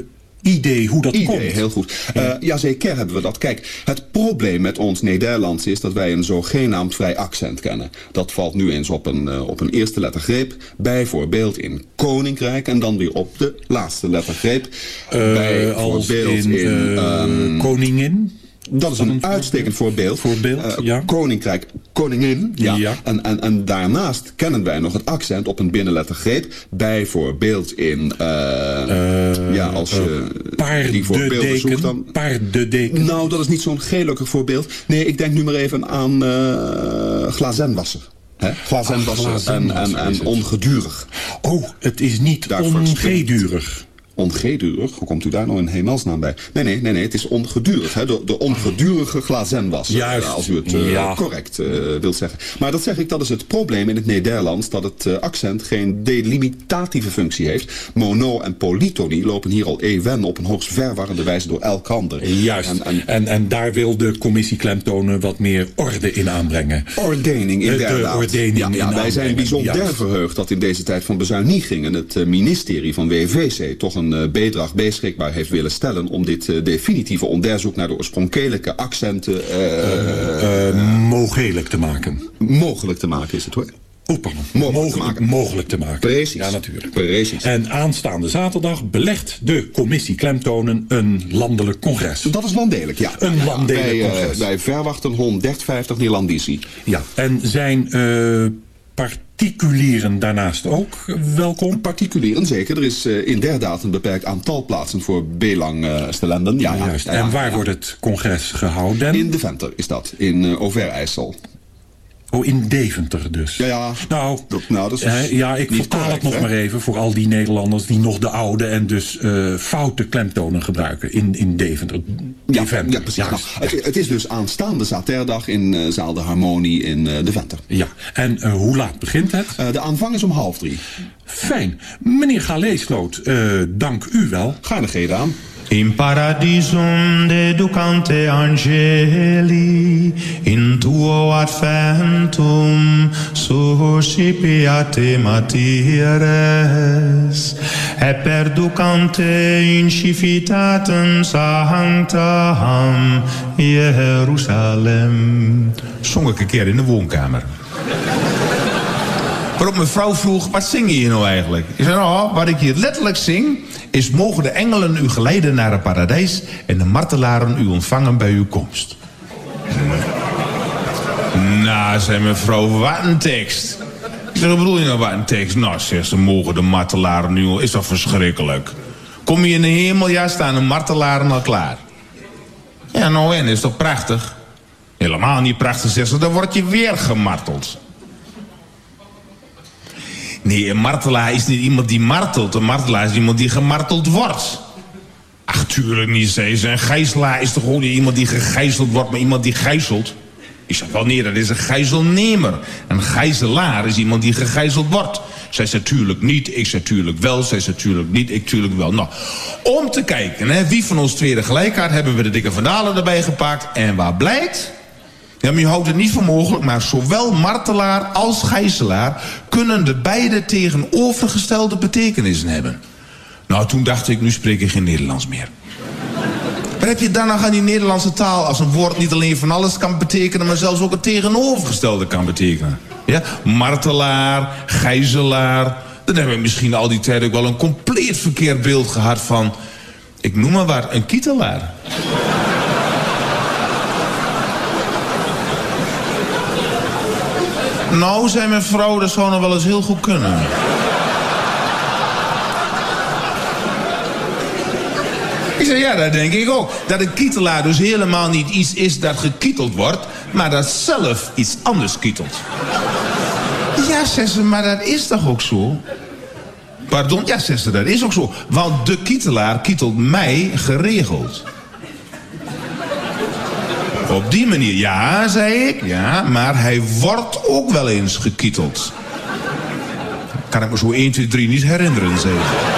idee hoe dat idee, komt. Heel goed. Uh, Jazeker hebben we dat. Kijk, het probleem met ons Nederlands is dat wij een zogenaamd vrij accent kennen. Dat valt nu eens op een, uh, op een eerste lettergreep. Bijvoorbeeld in Koninkrijk en dan weer op de laatste lettergreep. Uh, Bijvoorbeeld in, in uh, um, Koningin. Dat is een uitstekend voorbeeld. voorbeeld uh, ja. Koninkrijk, koningin. Ja. ja. En, en, en daarnaast kennen wij nog het accent op een binnenlettergreep. Bijvoorbeeld in... Uh, uh, ja, als je uh, die voorbeelden zoekt dan... Paardendeken. Nou, dat is niet zo'n gelukkig voorbeeld. Nee, ik denk nu maar even aan uh, glazenwasser. He? Glazenwasser ah, en, en, en ongedurig. Oh, het is niet ongedurig. Ongedurig? Hoe komt u daar nou in hemelsnaam bij? Nee, nee, nee, nee, het is ongedurig. Hè? De, de ongedurige glazenwasser. Juist. Als u het uh, ja. correct uh, wilt zeggen. Maar dat zeg ik, dat is het probleem in het Nederlands. Dat het uh, accent geen delimitatieve functie heeft. Mono en polytonie lopen hier al eeuwen op een hoogst verwarrende wijze door elkander. Juist. En, en, en, en daar wil de commissie klemtonen wat meer orde in aanbrengen. Ordening, inderdaad. De ordening ja, ja, in wij zijn bijzonder Juist. verheugd dat in deze tijd van bezuinigingen het uh, ministerie van W V C toch een een bedrag beschikbaar heeft willen stellen om dit uh, definitieve onderzoek naar de oorspronkelijke accenten uh, uh, uh, mogelijk te maken. Mogelijk te maken is het hoor. Oh, pardon. Mogelijk, mogelijk, te maken. mogelijk te maken. Precies. Ja, natuurlijk. Precies. En aanstaande zaterdag belegt de commissie Klemtonen een landelijk congres. Dat is landelijk, ja. Een landelijk wij, congres. Uh, wij verwachten honderdvijftig Nederlandici. Ja, en zijn uh, particulieren daarnaast ook welkom? Particulieren, zeker. Er is uh, inderdaad een beperkt aantal plaatsen voor belangstellenden. Ja, ja, juist. Ja, ja, en waar ja. wordt het congres gehouden? In Deventer is dat, in uh, Overijssel. Oh, in Deventer dus. Ja, ja. Nou, dat, nou, dat is uh, ja, ik vertaal correct, het nog hè? maar even voor al die Nederlanders die nog de oude en dus uh, foute klemtonen gebruiken in, in Deventer. Deventer. Ja, ja, precies. Nou, het, het is dus aanstaande zaterdag in uh, Zaal de Harmonie in uh, Deventer. Ja, en uh, hoe laat begint het? Uh, de aanvang is om half drie. Fijn. Meneer Galeesloot, uh, dank u wel. Gaarne gedaan. In paradisum deducante angeli, in tuo adventum suscipiate matires, et perducante in civitatem sanctam Jeruzalem. Zong ik een keer in de woonkamer. Waarop mijn vrouw vroeg, wat zing je hier nou eigenlijk? Ik zei, nou, wat ik hier letterlijk zing is: mogen de engelen u geleiden naar het paradijs en de martelaren u ontvangen bij uw komst. Nou, zei mijn vrouw, wat een tekst. Ik zeg, wat bedoel je nou, wat een tekst? Nou, zegt ze, mogen de martelaren nu, is dat verschrikkelijk. Kom je in de hemel, ja, staan de martelaren al klaar. Ja, nou en, is toch prachtig? Helemaal niet prachtig, zegt ze, dan word je weer gemarteld. Nee, een martelaar is niet iemand die martelt. Een martelaar is iemand die gemarteld wordt. Ach, tuurlijk niet, zei ze. Een gijzelaar is toch gewoon niet iemand die gegijzeld wordt, maar iemand die gijzelt? Ik zeg wel, nee, dat is een gijzelnemer. Een gijzelaar is iemand die gegijzeld wordt. Zij zei tuurlijk niet, ik zei tuurlijk wel. Zij zei tuurlijk niet, ik tuurlijk wel. Nou, om te kijken, hè, wie van ons tweede gelijkaard, hebben we de dikke vandalen erbij gepakt. En waar blijkt? Ja, maar je houdt het niet voor mogelijk, maar zowel martelaar als gijzelaar kunnen de beide tegenovergestelde betekenissen hebben. Nou, toen dacht ik, nu spreek ik geen Nederlands meer. Wat heb je dan nog aan die Nederlandse taal als een woord niet alleen van alles kan betekenen, maar zelfs ook het tegenovergestelde kan betekenen? Ja, martelaar, gijzelaar. Dan hebben we misschien al die tijd ook wel een compleet verkeerd beeld gehad van, ik noem maar wat, een kietelaar. Nou, zei mijn vrouw, dat zou nog wel eens heel goed kunnen. Ik zei, ja, dat denk ik ook. Dat een kietelaar dus helemaal niet iets is dat gekieteld wordt, maar dat zelf iets anders kietelt. Ja, zei ze, maar dat is toch ook zo? Pardon? Ja, zei ze, dat is ook zo. Want de kietelaar kietelt mij geregeld. Op die manier, ja, zei ik, ja, maar hij wordt ook wel eens gekieteld. Kan ik me zo één, twee, drie niet herinneren, zei ik.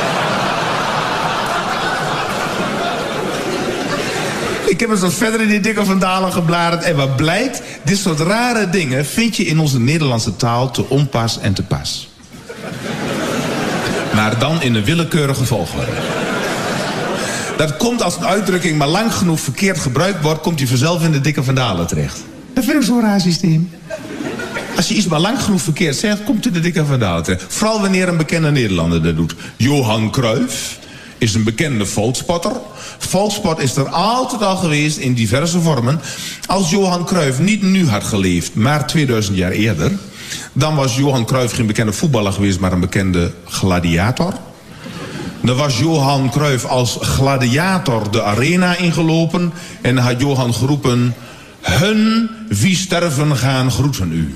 Ik heb eens wat verder in die dikke vandalen gebladerd en wat blijkt, dit soort rare dingen vind je in onze Nederlandse taal te onpas en te pas. Maar dan in een willekeurige volgorde. Dat komt als een uitdrukking maar lang genoeg verkeerd gebruikt wordt, komt hij vanzelf in de dikke vandalen terecht. Dat vind ik zo'n raar systeem. Als je iets maar lang genoeg verkeerd zegt, komt hij in de dikke vandalen terecht. Vooral wanneer een bekende Nederlander dat doet. Johan Cruijff is een bekende volkspotter. Volkspot is er altijd al geweest in diverse vormen. Als Johan Cruijff niet nu had geleefd, maar tweeduizend jaar eerder, dan was Johan Cruijff geen bekende voetballer geweest, maar een bekende gladiator. Dan was Johan Cruijff als gladiator de arena ingelopen en dan had Johan geroepen: hun wie sterven gaan groeten u.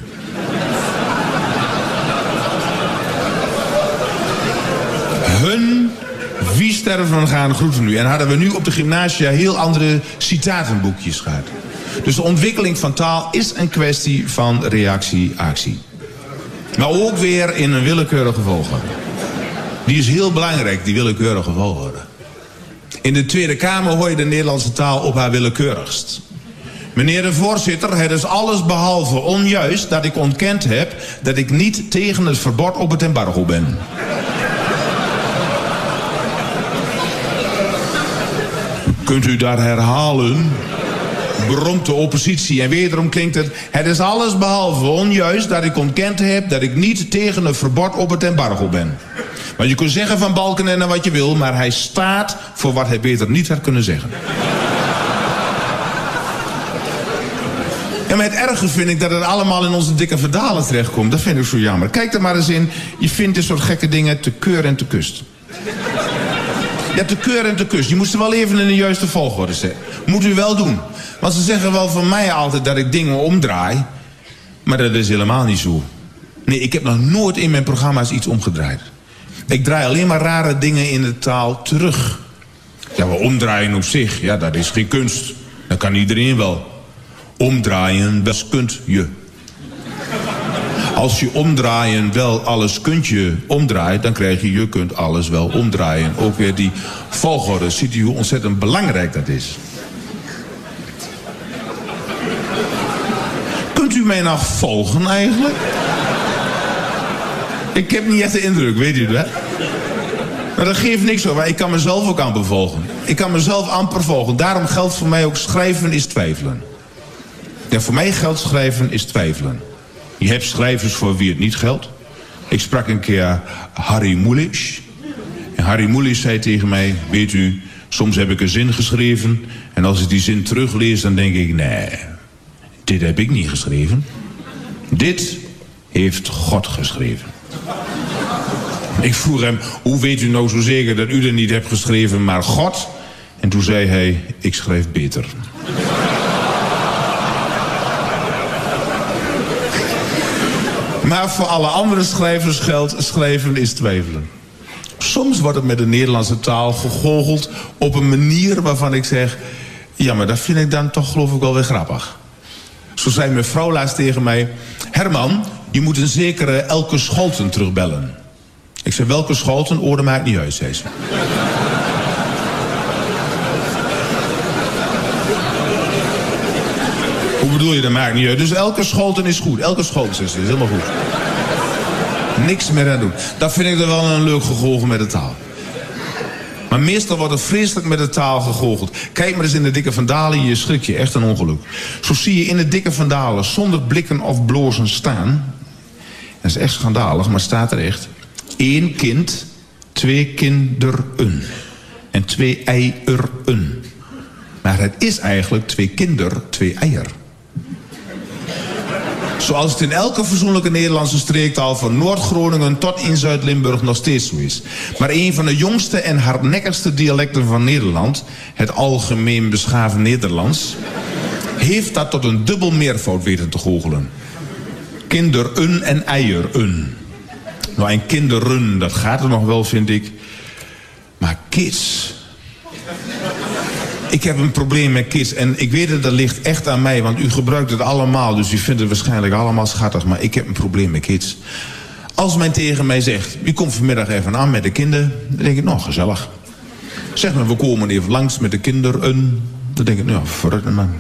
Hun wie sterven gaan groeten u. En hadden we nu op de gymnasia heel andere citatenboekjes gehad. Dus de ontwikkeling van taal is een kwestie van reactie-actie. Maar ook weer in een willekeurige volgorde. Die is heel belangrijk, die willekeurige volgorde. In de Tweede Kamer hoor je de Nederlandse taal op haar willekeurigst. Meneer de voorzitter, het is alles behalve onjuist dat ik ontkend heb dat ik niet tegen het verbod op het embargo ben. Kunt u dat herhalen? Bromt de oppositie. En wederom klinkt het: het is alles behalve onjuist dat ik ontkend heb dat ik niet tegen het verbod op het embargo ben. Want je kunt zeggen van Balkenende wat je wil, maar hij staat voor wat hij beter niet had kunnen zeggen. En met het erge vind ik dat het allemaal in onze dikke vandalen terechtkomt. Dat vind ik zo jammer. Kijk er maar eens in. Je vindt dit soort gekke dingen te keur en te kust. Ja, te keur en te kust. Je moest er wel even in de juiste volgorde zetten. Moet u wel doen. Want ze zeggen wel van mij altijd dat ik dingen omdraai. Maar dat is helemaal niet zo. Nee, ik heb nog nooit in mijn programma's iets omgedraaid. Ik draai alleen maar rare dingen in de taal terug. Ja, maar omdraaien op zich, ja, dat is geen kunst. Dat kan iedereen wel. Omdraaien, dat kunt je. Als je omdraaien wel alles kunt je omdraait, dan krijg je je kunt alles wel omdraaien. Ook weer die volgorde. Ziet u hoe ontzettend belangrijk dat is? Kunt u mij nog volgen eigenlijk? Ik heb niet echt de indruk, weet u dat? Maar dat geeft niks hoor, maar ik kan mezelf ook amper volgen. Ik kan mezelf amper volgen. Daarom geldt voor mij ook: schrijven is twijfelen. Ja, voor mij geldt schrijven is twijfelen. Je hebt schrijvers voor wie het niet geldt. Ik sprak een keer Harry Mulisch. En Harry Mulisch zei tegen mij: weet u, soms heb ik een zin geschreven en als ik die zin teruglees, dan denk ik: nee, dit heb ik niet geschreven. Dit heeft God geschreven. Ik vroeg hem: hoe weet u nou zo zeker dat u er niet hebt geschreven, maar God? En toen zei hij: ik schrijf beter. Maar voor alle andere schrijvers geldt: schrijven is twijfelen. Soms wordt het met de Nederlandse taal gegoocheld op een manier waarvan ik zeg: ja, maar dat vind ik dan toch geloof ik wel weer grappig. Zo zei mijn vrouw laatst tegen mij: Herman, je moet een zekere Elke Scholten terugbellen. Ik zei: welke Scholten? Oh, dat maakt niet uit, zei ze. Hoe bedoel je, dat maakt niet uit? Dus Elke Scholten is goed. Elke Scholten is helemaal goed. Niks meer aan doen. Dat vind ik er wel een leuk gegoochel met de taal. Maar meestal wordt er vreselijk met de taal gegoocheld. Kijk maar eens in de dikke vandalen, je schrik je echt een ongeluk. Zo zie je in de dikke vandalen zonder blikken of blozen staan. Dat is echt schandalig, maar staat er echt: Eén kind, twee kinderen. En twee eieren. Maar het is eigenlijk twee kinder, twee eier. Zoals het in elke fatsoenlijke Nederlandse streektaal van Noord-Groningen tot in Zuid-Limburg nog steeds zo is. Maar een van de jongste en hardnekkigste dialecten van Nederland, het algemeen beschaafd Nederlands, heeft dat tot een dubbel meervoud weten te goochelen. Kinderen en eieren. Nou, en kinderen, dat gaat er nog wel, vind ik. Maar kids... Ik heb een probleem met kids en ik weet dat dat ligt echt aan mij, want u gebruikt het allemaal, dus u vindt het waarschijnlijk allemaal schattig, maar ik heb een probleem met kids. Als men tegen mij zegt: u komt vanmiddag even aan met de kinderen, dan denk ik: nou, gezellig. Zeg maar: we komen even langs met de kinderen, dan denk ik: nou, verruk man.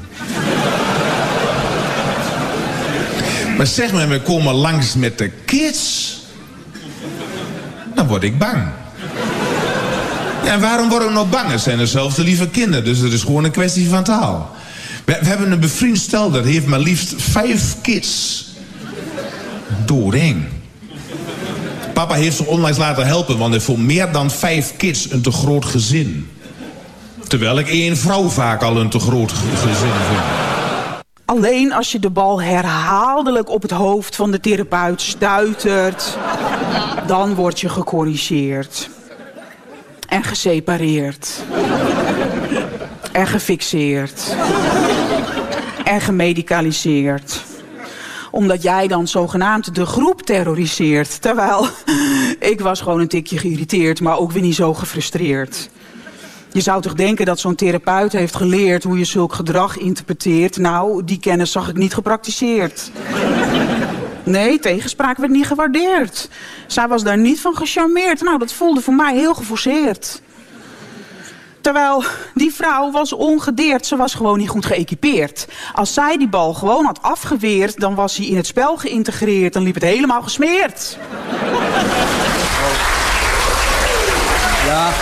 Maar zeg maar: we komen langs met de kids, dan word ik bang. En waarom worden we nou bang? Het zijn dezelfde lieve kinderen, dus het is gewoon een kwestie van taal. We, we hebben een bevriend stel, dat heeft maar liefst vijf kids. Doorheen. Papa heeft zich onlangs laten helpen, want hij voor meer dan vijf kids een te groot gezin. Terwijl ik één vrouw vaak al een te groot gezin vind. Alleen als je de bal herhaaldelijk op het hoofd van de therapeut stuitert, dan word je gecorrigeerd. En gesepareerd. En gefixeerd. En gemedicaliseerd. Omdat jij dan zogenaamd de groep terroriseert. Terwijl ik was gewoon een tikje geïrriteerd, maar ook weer niet zo gefrustreerd. Je zou toch denken dat zo'n therapeut heeft geleerd hoe je zulk gedrag interpreteert. Nou, die kennis zag ik niet gepraktiseerd. Nee, tegenspraak werd niet gewaardeerd. Zij was daar niet van gecharmeerd. Nou, dat voelde voor mij heel geforceerd. Terwijl die vrouw was ongedeerd. Ze was gewoon niet goed geëquipeerd. Als zij die bal gewoon had afgeweerd, dan was hij in het spel geïntegreerd. Dan liep het helemaal gesmeerd. Ja.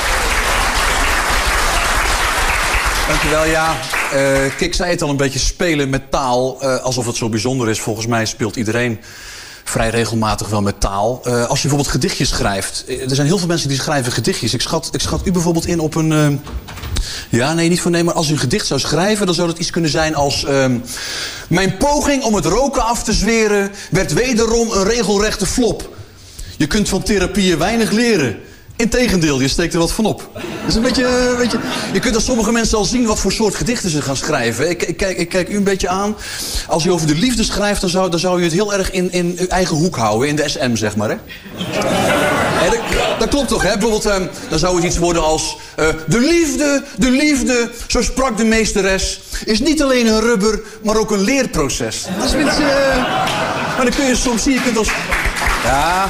Dankjewel, ja. Uh, Kik zei het al een beetje, spelen met taal. Uh, alsof het zo bijzonder is. Volgens mij speelt iedereen vrij regelmatig wel met taal. Uh, als je bijvoorbeeld gedichtjes schrijft. Er zijn heel veel mensen die schrijven gedichtjes. Ik schat, ik schat u bijvoorbeeld in op een... Uh, ja, nee, niet van nee, maar als u een gedicht zou schrijven, dan zou dat iets kunnen zijn als... Uh, mijn poging om het roken af te zweren werd wederom een regelrechte flop. Je kunt van therapieën weinig leren. Integendeel, je steekt er wat van op. Dat is een beetje, weet je, je kunt als sommige mensen al zien wat voor soort gedichten ze gaan schrijven. Ik, ik, kijk, ik kijk u een beetje aan. Als je over de liefde schrijft, dan zou, dan zou je het heel erg in, in uw eigen hoek houden. In de S M, zeg maar, hè? Hè, dat, dat klopt toch, hè? Bijvoorbeeld, uh, dan zou het iets worden als... Uh, de liefde, de liefde, zo sprak de meesteres... is niet alleen een rubber, maar ook een leerproces. Dat is een beetje... Uh, maar dan kun je soms zien, je kunt als... Ja...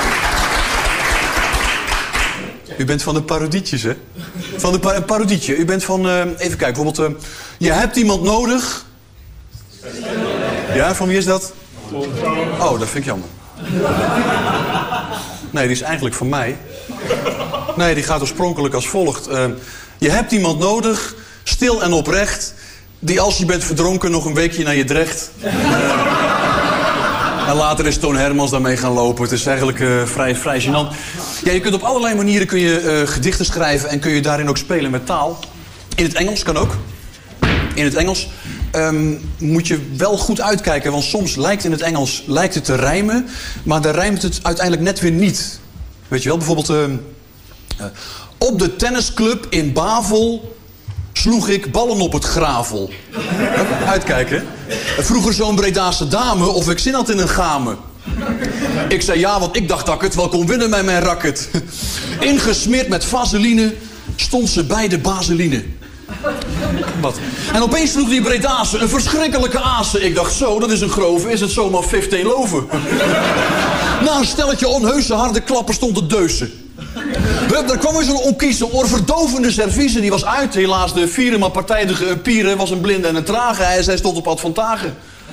U bent van de parodietjes, hè? Van de pa parodietje. U bent van... Uh, even kijken, bijvoorbeeld... Uh, je hebt iemand nodig... Ja, van wie is dat? Oh, dat vind ik jammer. Nee, die is eigenlijk van mij. Nee, die gaat oorspronkelijk als volgt. Uh, je hebt iemand nodig, stil en oprecht... die als je bent verdronken nog een weekje naar je drecht... En later is Toon Hermans daarmee gaan lopen. Het is eigenlijk uh, vrij, vrij gênant. Ja, je kunt op allerlei manieren kun je, uh, gedichten schrijven... en kun je daarin ook spelen met taal. In het Engels kan ook. In het Engels um, moet je wel goed uitkijken... want soms lijkt in het Engels lijkt het te rijmen... maar dan rijmt het uiteindelijk net weer niet. Weet je wel, bijvoorbeeld... Uh, uh, op de tennisclub in Bavel... sloeg ik ballen op het gravel. Uitkijken. Vroeger zo'n Bredaanse dame of ik zin had in een game. Ik zei ja, want ik dacht dat ik het wel kon winnen met mijn racket. Ingesmeerd met vaseline stond ze bij de baseline. Wat? En opeens sloeg die Bredaanse een verschrikkelijke aase. Ik dacht zo, dat is een grove, is het zomaar vijftien loven. Na een stelletje onheuse harde klappen stond het deusen. Hup, daar kwam weer zo'n onkieze, oorverdovende service. Die was uit, helaas de vierde, maar partijdige pieren was een blinde en een trage. Hij zij stond op pad van Tagen.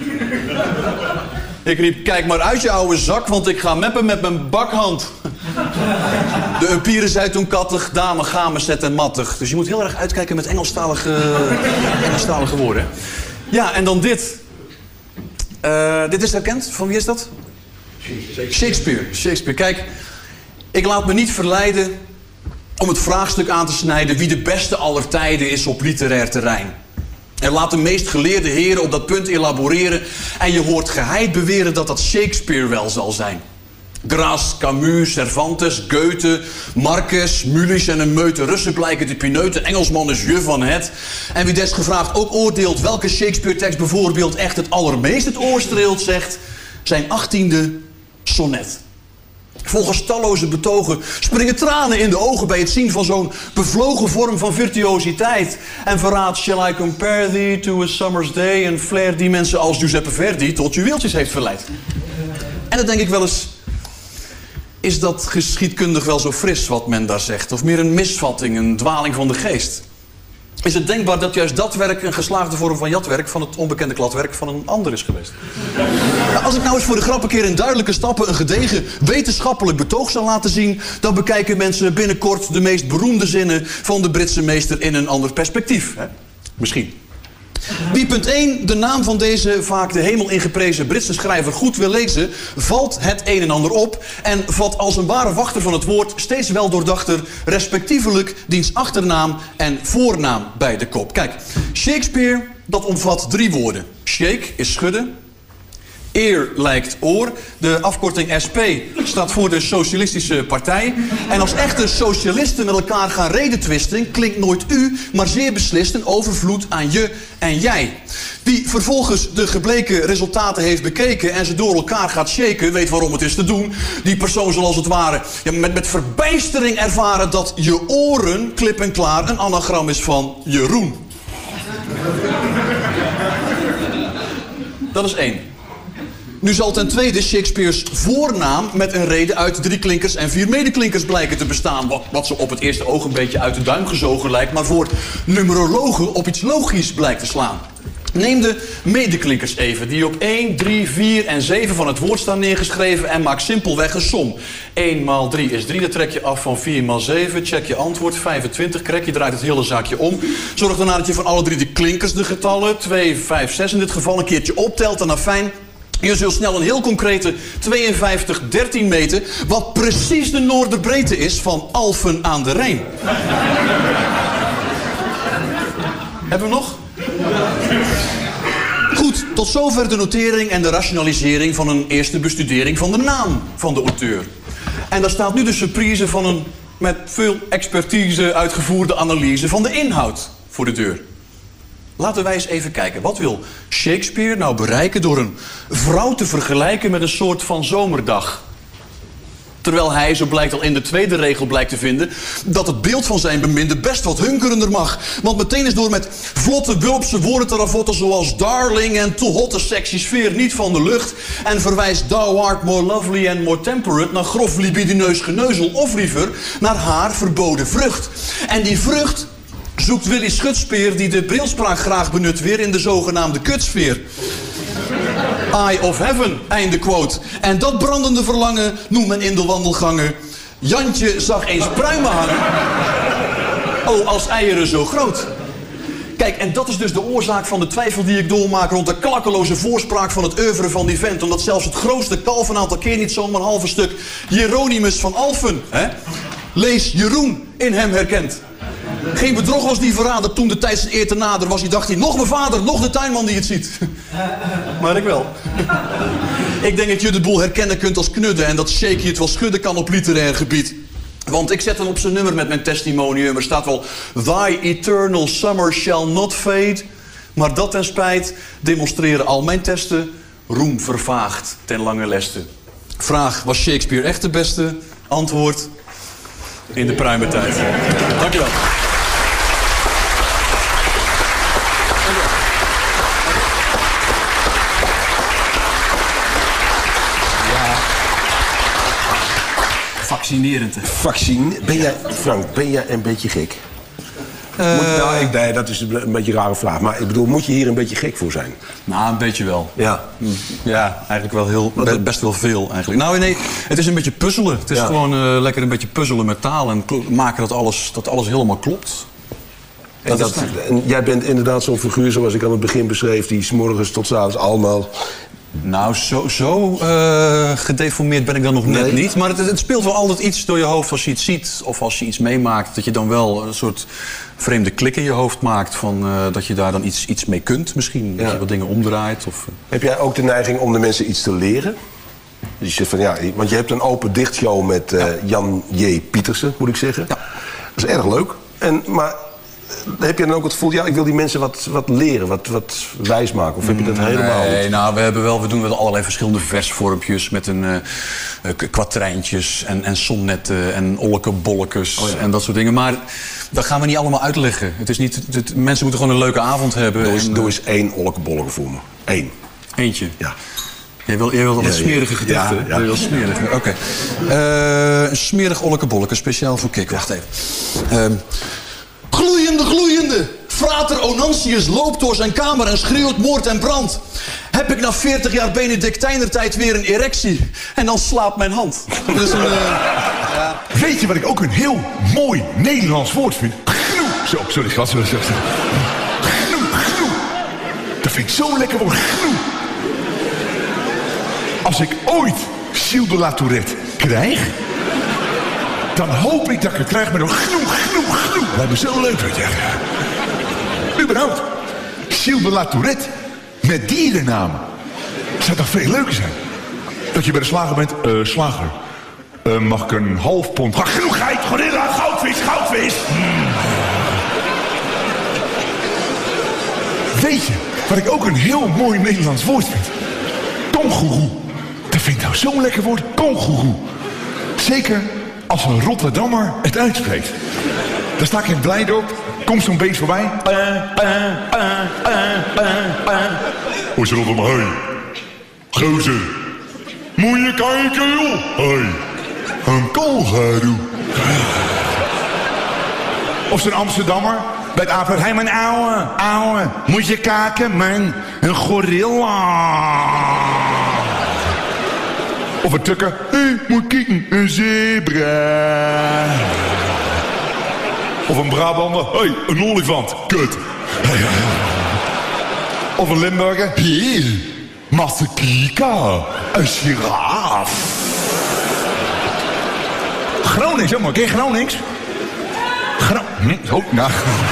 Ik riep, kijk maar uit je oude zak, want ik ga meppen met mijn bakhand. De Empieren zei toen kattig, dame, ga me zet en mattig. Dus je moet heel erg uitkijken met Engelstalige, Engelstalige woorden. Ja, en dan dit. Uh, dit is herkend. Van wie is dat? Shakespeare. Shakespeare. Kijk, ik laat me niet verleiden om het vraagstuk aan te snijden... wie de beste aller tijden is op literair terrein. En laat de meest geleerde heren op dat punt elaboreren... en je hoort geheid beweren dat dat Shakespeare wel zal zijn. Gras, Camus, Cervantes, Goethe, Marquez, Mulisch en een meute Russen blijken de pineuten. Engelsman is je van het. En wie desgevraagd ook oordeelt welke Shakespeare-tekst bijvoorbeeld echt het allermeest het oor streelt, zegt zijn achttiende sonnet. Volgens talloze betogen springen tranen in de ogen bij het zien van zo'n bevlogen vorm van virtuositeit. En verraadt, shall I compare thee to a summer's day, een flair die mensen als Giuseppe Verdi tot juweeltjes heeft verleid. En dan denk ik wel eens, is dat geschiedkundig wel zo fris wat men daar zegt? Of meer een misvatting, een dwaling van de geest? is het denkbaar dat juist dat werk een geslaagde vorm van jatwerk van het onbekende kladwerk van een ander is geweest. Nou, als ik nou eens voor de grap een keer in duidelijke stappen een gedegen wetenschappelijk betoog zou laten zien, dan bekijken mensen binnenkort de meest beroemde zinnen van de Britse meester in een ander perspectief. Hè? Misschien. Wie punt één de naam van deze vaak de hemel ingeprezen Britse schrijver goed wil lezen, valt het een en ander op en vat als een ware wachter van het woord steeds wel doordachter respectievelijk diens achternaam en voornaam bij de kop. Kijk, Shakespeare, dat omvat drie woorden. Shake is schudden. Ear lijkt oor. De afkorting S P staat voor de Socialistische Partij. En als echte socialisten met elkaar gaan redetwisten, klinkt nooit u, maar zeer beslist een overvloed aan je en jij. Wie vervolgens de gebleken resultaten heeft bekeken en ze door elkaar gaat shaken, weet waarom het is te doen. Die persoon zal als het ware ja, met, met verbijstering ervaren dat je oren, klip en klaar, een anagram is van Jeroen. Dat is één. Nu zal ten tweede Shakespeare's voornaam met een reden uit drie klinkers en vier medeklinkers blijken te bestaan. Wat, wat ze op het eerste oog een beetje uit de duim gezogen lijkt, maar voor numerologen op iets logisch blijkt te slaan. Neem de medeklinkers even, die op één, drie, vier en zeven van het woord staan neergeschreven en maak simpelweg een som. één maal drie is drie, dat trek je af van vier maal zeven, check je antwoord, vijfentwintig, krek, je draait het hele zaakje om. Zorg daarna dat je van alle drie de klinkers, de getallen, twee, vijf, zes in dit geval, een keertje optelt en afijn. Je zult snel een heel concrete tweeënvijftig dertien meten, wat precies de noorderbreedte is van Alphen aan de Rijn. Hebben we nog? Goed, tot zover de notering en de rationalisering van een eerste bestudering van de naam van de auteur. En daar staat nu de surprise van een met veel expertise uitgevoerde analyse van de inhoud voor de deur. Laten wij eens even kijken. Wat wil Shakespeare nou bereiken door een vrouw te vergelijken met een soort van zomerdag? Terwijl hij, zo blijkt al in de tweede regel blijkt te vinden, dat het beeld van zijn beminde best wat hunkerender mag. Want meteen is door met vlotte wulpse woorden te ravotten zoals darling en too hot a sexy sfeer niet van de lucht. En verwijst thou art more lovely and more temperate naar grof libidineus geneuzel of liever naar haar verboden vrucht. En die vrucht zoekt Willy Schutspeer die de brilspraak graag benut weer in de zogenaamde kutsfeer. Eye of heaven, einde quote. En dat brandende verlangen noemt men in de wandelgangen. Jantje zag eens pruimen hangen. Oh, als eieren zo groot. Kijk, en dat is dus de oorzaak van de twijfel die ik doormaak rond de klakkeloze voorspraak van het oeuvre van die vent. Omdat zelfs het grootste kalf een aantal keer niet zomaar een halve stuk Hieronymus van Alphen, hè? Lees Jeroen, in hem herkent. Geen bedrog was die verrader toen de tijd zijn eer te nader was. Hij dacht hij, nog mijn vader, nog de tuinman die het ziet. Maar ik wel. Ik denk dat je de boel herkennen kunt als knudden en dat Shaky het wel schudden kan op literair gebied. Want ik zet hem op zijn nummer met mijn testimonium. Er staat wel, thy eternal summer shall not fade. Maar dat ten spijt demonstreren al mijn testen roem vervaagd ten lange leste. Vraag, was Shakespeare echt de beste? Antwoord, in de pruimentijd. Dankjewel. Fascinerend. Vaccine. Ben jij, Frank, ben jij een beetje gek? Uh, moet, nou, ik, nee, dat is een beetje een rare vraag. Maar ik bedoel, moet je hier een beetje gek voor zijn? Nou, een beetje wel. Ja. Ja, eigenlijk wel heel, best wel veel eigenlijk. Nou nee, het is een beetje puzzelen. Het is ja. gewoon uh, lekker een beetje puzzelen met taal en maken dat alles, dat alles helemaal klopt. En dat, en jij bent inderdaad zo'n figuur zoals ik aan het begin beschreef, die 's morgens tot 's avonds allemaal. Nou, zo, zo uh, gedeformeerd ben ik dan nog net nee. niet. Maar het, het speelt wel altijd iets door je hoofd als je iets ziet of als je iets meemaakt. Dat je dan wel een soort vreemde klik in je hoofd maakt. Van, uh, dat je daar dan iets, iets mee kunt misschien. Ja. Dat je wat dingen omdraait. Of, uh... Heb jij ook de neiging om de mensen iets te leren? Dus je zegt van, ja, want je hebt een open dichtshow met uh, ja. Jan J. Pietersen, moet ik zeggen. Ja. Dat is erg leuk. En, maar heb je dan ook het gevoel, ja, ik wil die mensen wat, wat leren, wat, wat wijs maken? Of heb je dat helemaal nee, niet? Nou, we, hebben wel, we doen wel allerlei verschillende versvormpjes met een uh, kwatrijntjes en, en sonnetten en olkebolkes oh ja. en dat soort dingen. Maar dat gaan we niet allemaal uitleggen. Het is niet, het, mensen moeten gewoon een leuke avond hebben. Doe eens, en, doe eens één olkebolke voor me. Eén. Eentje? Ja. Jij wil, jij wil wat ja, smerige ja, gedichten? Ja, ja. Wil smerige. Oké. Okay. Uh, een smerig olkebolke, speciaal voor Kik. Wacht even. Uh, Gloeiende, gloeiende, Frater Onantius loopt door zijn kamer en schreeuwt moord en brand. Heb ik na veertig jaar Benedictijnertijd weer een erectie. En dan slaapt mijn hand. Dus een, uh, ja. Weet je wat ik ook een heel mooi Nederlands woord vind? Gnoe. Zo, sorry, schat. Sorry, sorry. Gnoe, gnoe. Dat vind ik zo'n lekker woord. Gnoe. Als ik ooit Gilles de La Tourette krijg, dan hoop ik dat ik het krijg met een gnoe, gnoe, gnoe. Dat lijkt me zo leuk, weet je. Überhaupt, Gilles de La Tourette met dierennamen. Zou toch veel leuker zijn? Dat je bij de slager bent, uh, slager. Uh, mag ik een half pond? Ah, genoeg geit, gorilla, goudvis, goudvis. Hmm. Weet je, wat ik ook een heel mooi Nederlands woord vind? Tongoeroe. Dat vind ik nou zo'n lekker woord, tongoeroe. Zeker als een Rotterdammer het uitspreekt. Dan sta ik in Blijdorp, komt zo'n beest voorbij. Hoe is er op hem? Hey, gozer. Moet je kijken, joh. Hey, een kangoeroe. Of zo'n Amsterdammer bij het Apen. Hey, mijn ouwe, ouwe. Moet je kijken, man. Een gorilla. Of een tukker. Hé, hey, moet kijken, een zebra. Of een Brabander. Hé, hey, een olifant. Kut. Of een Limburger. Hé, Masakika. Een giraf. Gronings, jongen. Ken je Gronings? Gro... Hm, oh, nou.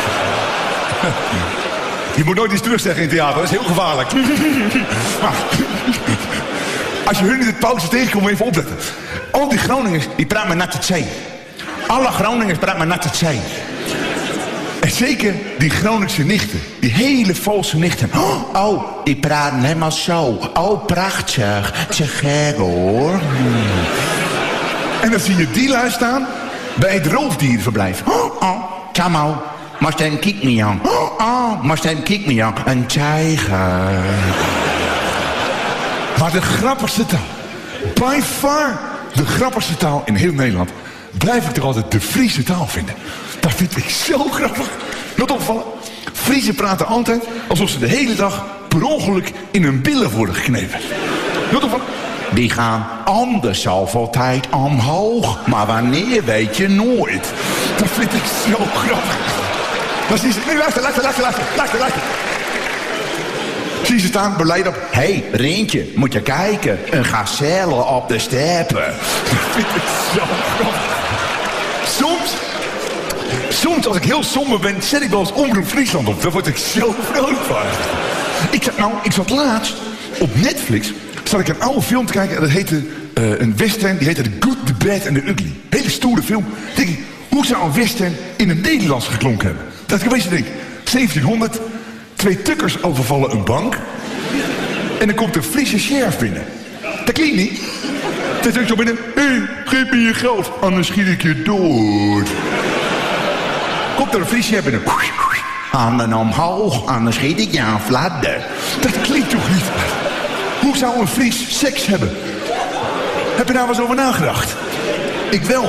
Je moet nooit iets terugzeggen in theater. Dat is heel gevaarlijk. Maar... Als je hun in de pauze tegenkomt, even opletten. Al die Groningers, die praten maar net het zee. Alle Groningers praten maar net het zee. En zeker die Groningse nichten. Die hele valse nichten. Oh, die praten helemaal zo. Oh, prachtig. Te gek hoor. Hmm. En dan zie je die lui staan bij het roofdierenverblijf. Oh, oh, Tamo. Maar dan kijk me aan. Oh, oh, maar dan kijk me aan. Een tijger. Maar de grappigste taal, by far de grappigste taal in heel Nederland, blijf ik toch altijd de Friese taal vinden. Dat vind ik zo grappig. Wat opvallen? Friesen praten altijd alsof ze de hele dag per ongeluk in hun billen worden geknepen. Wat opvallen? Die gaan anders zoveel tijd omhoog, maar wanneer weet je nooit. Dat vind ik zo grappig. Dan zie je, nee, luister, luister, luister, luister, luister, luister. Zie ze staan, beleid op. Hé, hey, Rintje, moet je kijken. Een gazelle op de steppen. Dat vind ik zo grappig. Soms, soms als ik heel somber ben, zet ik wel eens Omroep Friesland op. Daar word ik zo vrolijk van. Ik zat, nou, ik zat laatst op Netflix, zat ik een oude film te kijken. En dat heette uh, een western, die heette The Good, The Bad and The Ugly. Hele stoere film. Denk ik, hoe zou een western in het Nederlands geklonken hebben? Dat ik opeens denk, zeventienhonderd... Twee tukkers overvallen een bank. En dan komt een Friese sheriff binnen. Dat klinkt niet. Dan zegt zo binnen. Hé, hey, geef me je geld. Anders schiet ik je dood. Komt er een Friese sheriff binnen. Handen omhoog. Anders schiet ik je aan fladder. Dat klinkt toch niet? Hoe zou een Fries seks hebben? Heb je daar wel eens over nagedacht? Ik wel.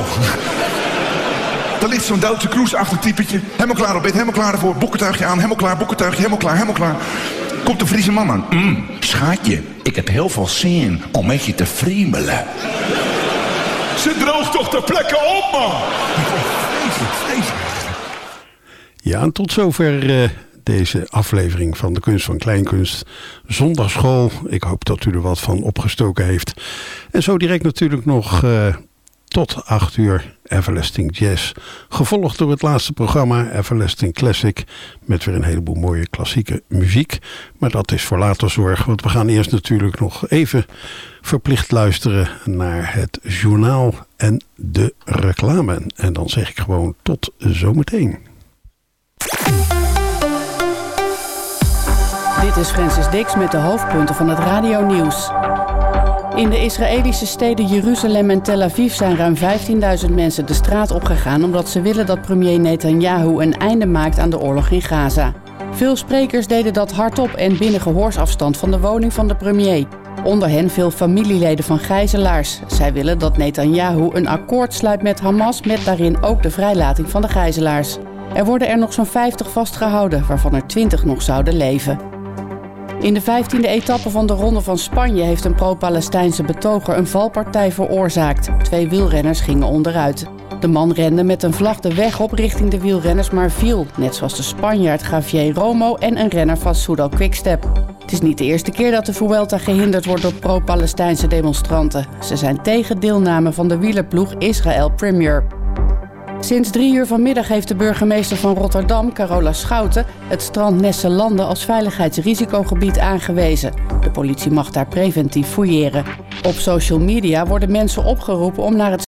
Daar ligt zo'n Duitse cruise-achtig typetje. Helemaal klaar op bed, helemaal klaar ervoor. Bokkentuigje aan, helemaal klaar, bokkentuigje, helemaal klaar, helemaal klaar. Komt de Friese man aan. Mm, schatje, ik heb heel veel zin om met je te friemelen. Ze droogt toch ter plekke op, man! Vreselijk, vreselijk. Ja, en tot zover uh, deze aflevering van de Kunst van Kleinkunst. Zondagschool. Ik hoop dat u er wat van opgestoken heeft. En zo direct natuurlijk nog... Uh, Tot acht uur Everlasting Jazz. Gevolgd door het laatste programma Everlasting Classic. Met weer een heleboel mooie klassieke muziek. Maar dat is voor later zorg. Want we gaan eerst natuurlijk nog even verplicht luisteren naar het journaal en de reclame. En dan zeg ik gewoon tot zometeen. Dit is Francis Dix met de hoofdpunten van het radionieuws. In de Israëlische steden Jeruzalem en Tel Aviv zijn ruim vijftienduizend mensen de straat opgegaan omdat ze willen dat premier Netanyahu een einde maakt aan de oorlog in Gaza. Veel sprekers deden dat hardop en binnen gehoorsafstand van de woning van de premier. Onder hen veel familieleden van gijzelaars. Zij willen dat Netanyahu een akkoord sluit met Hamas met daarin ook de vrijlating van de gijzelaars. Er worden er nog zo'n vijftig vastgehouden, waarvan er twintig nog zouden leven. In de vijftiende etappe van de Ronde van Spanje heeft een pro-Palestijnse betoger een valpartij veroorzaakt. Twee wielrenners gingen onderuit. De man rende met een vlag de weg op richting de wielrenners, maar viel. Net zoals de Spanjaard Javier Romo en een renner van Soudal Quickstep. Het is niet de eerste keer dat de Vuelta gehinderd wordt door pro-Palestijnse demonstranten. Ze zijn tegen deelname van de wielerploeg Israël Premier. Sinds drie uur vanmiddag heeft de burgemeester van Rotterdam, Carola Schouten, het strand Nesselande als veiligheidsrisicogebied aangewezen. De politie mag daar preventief fouilleren. Op social media worden mensen opgeroepen om naar het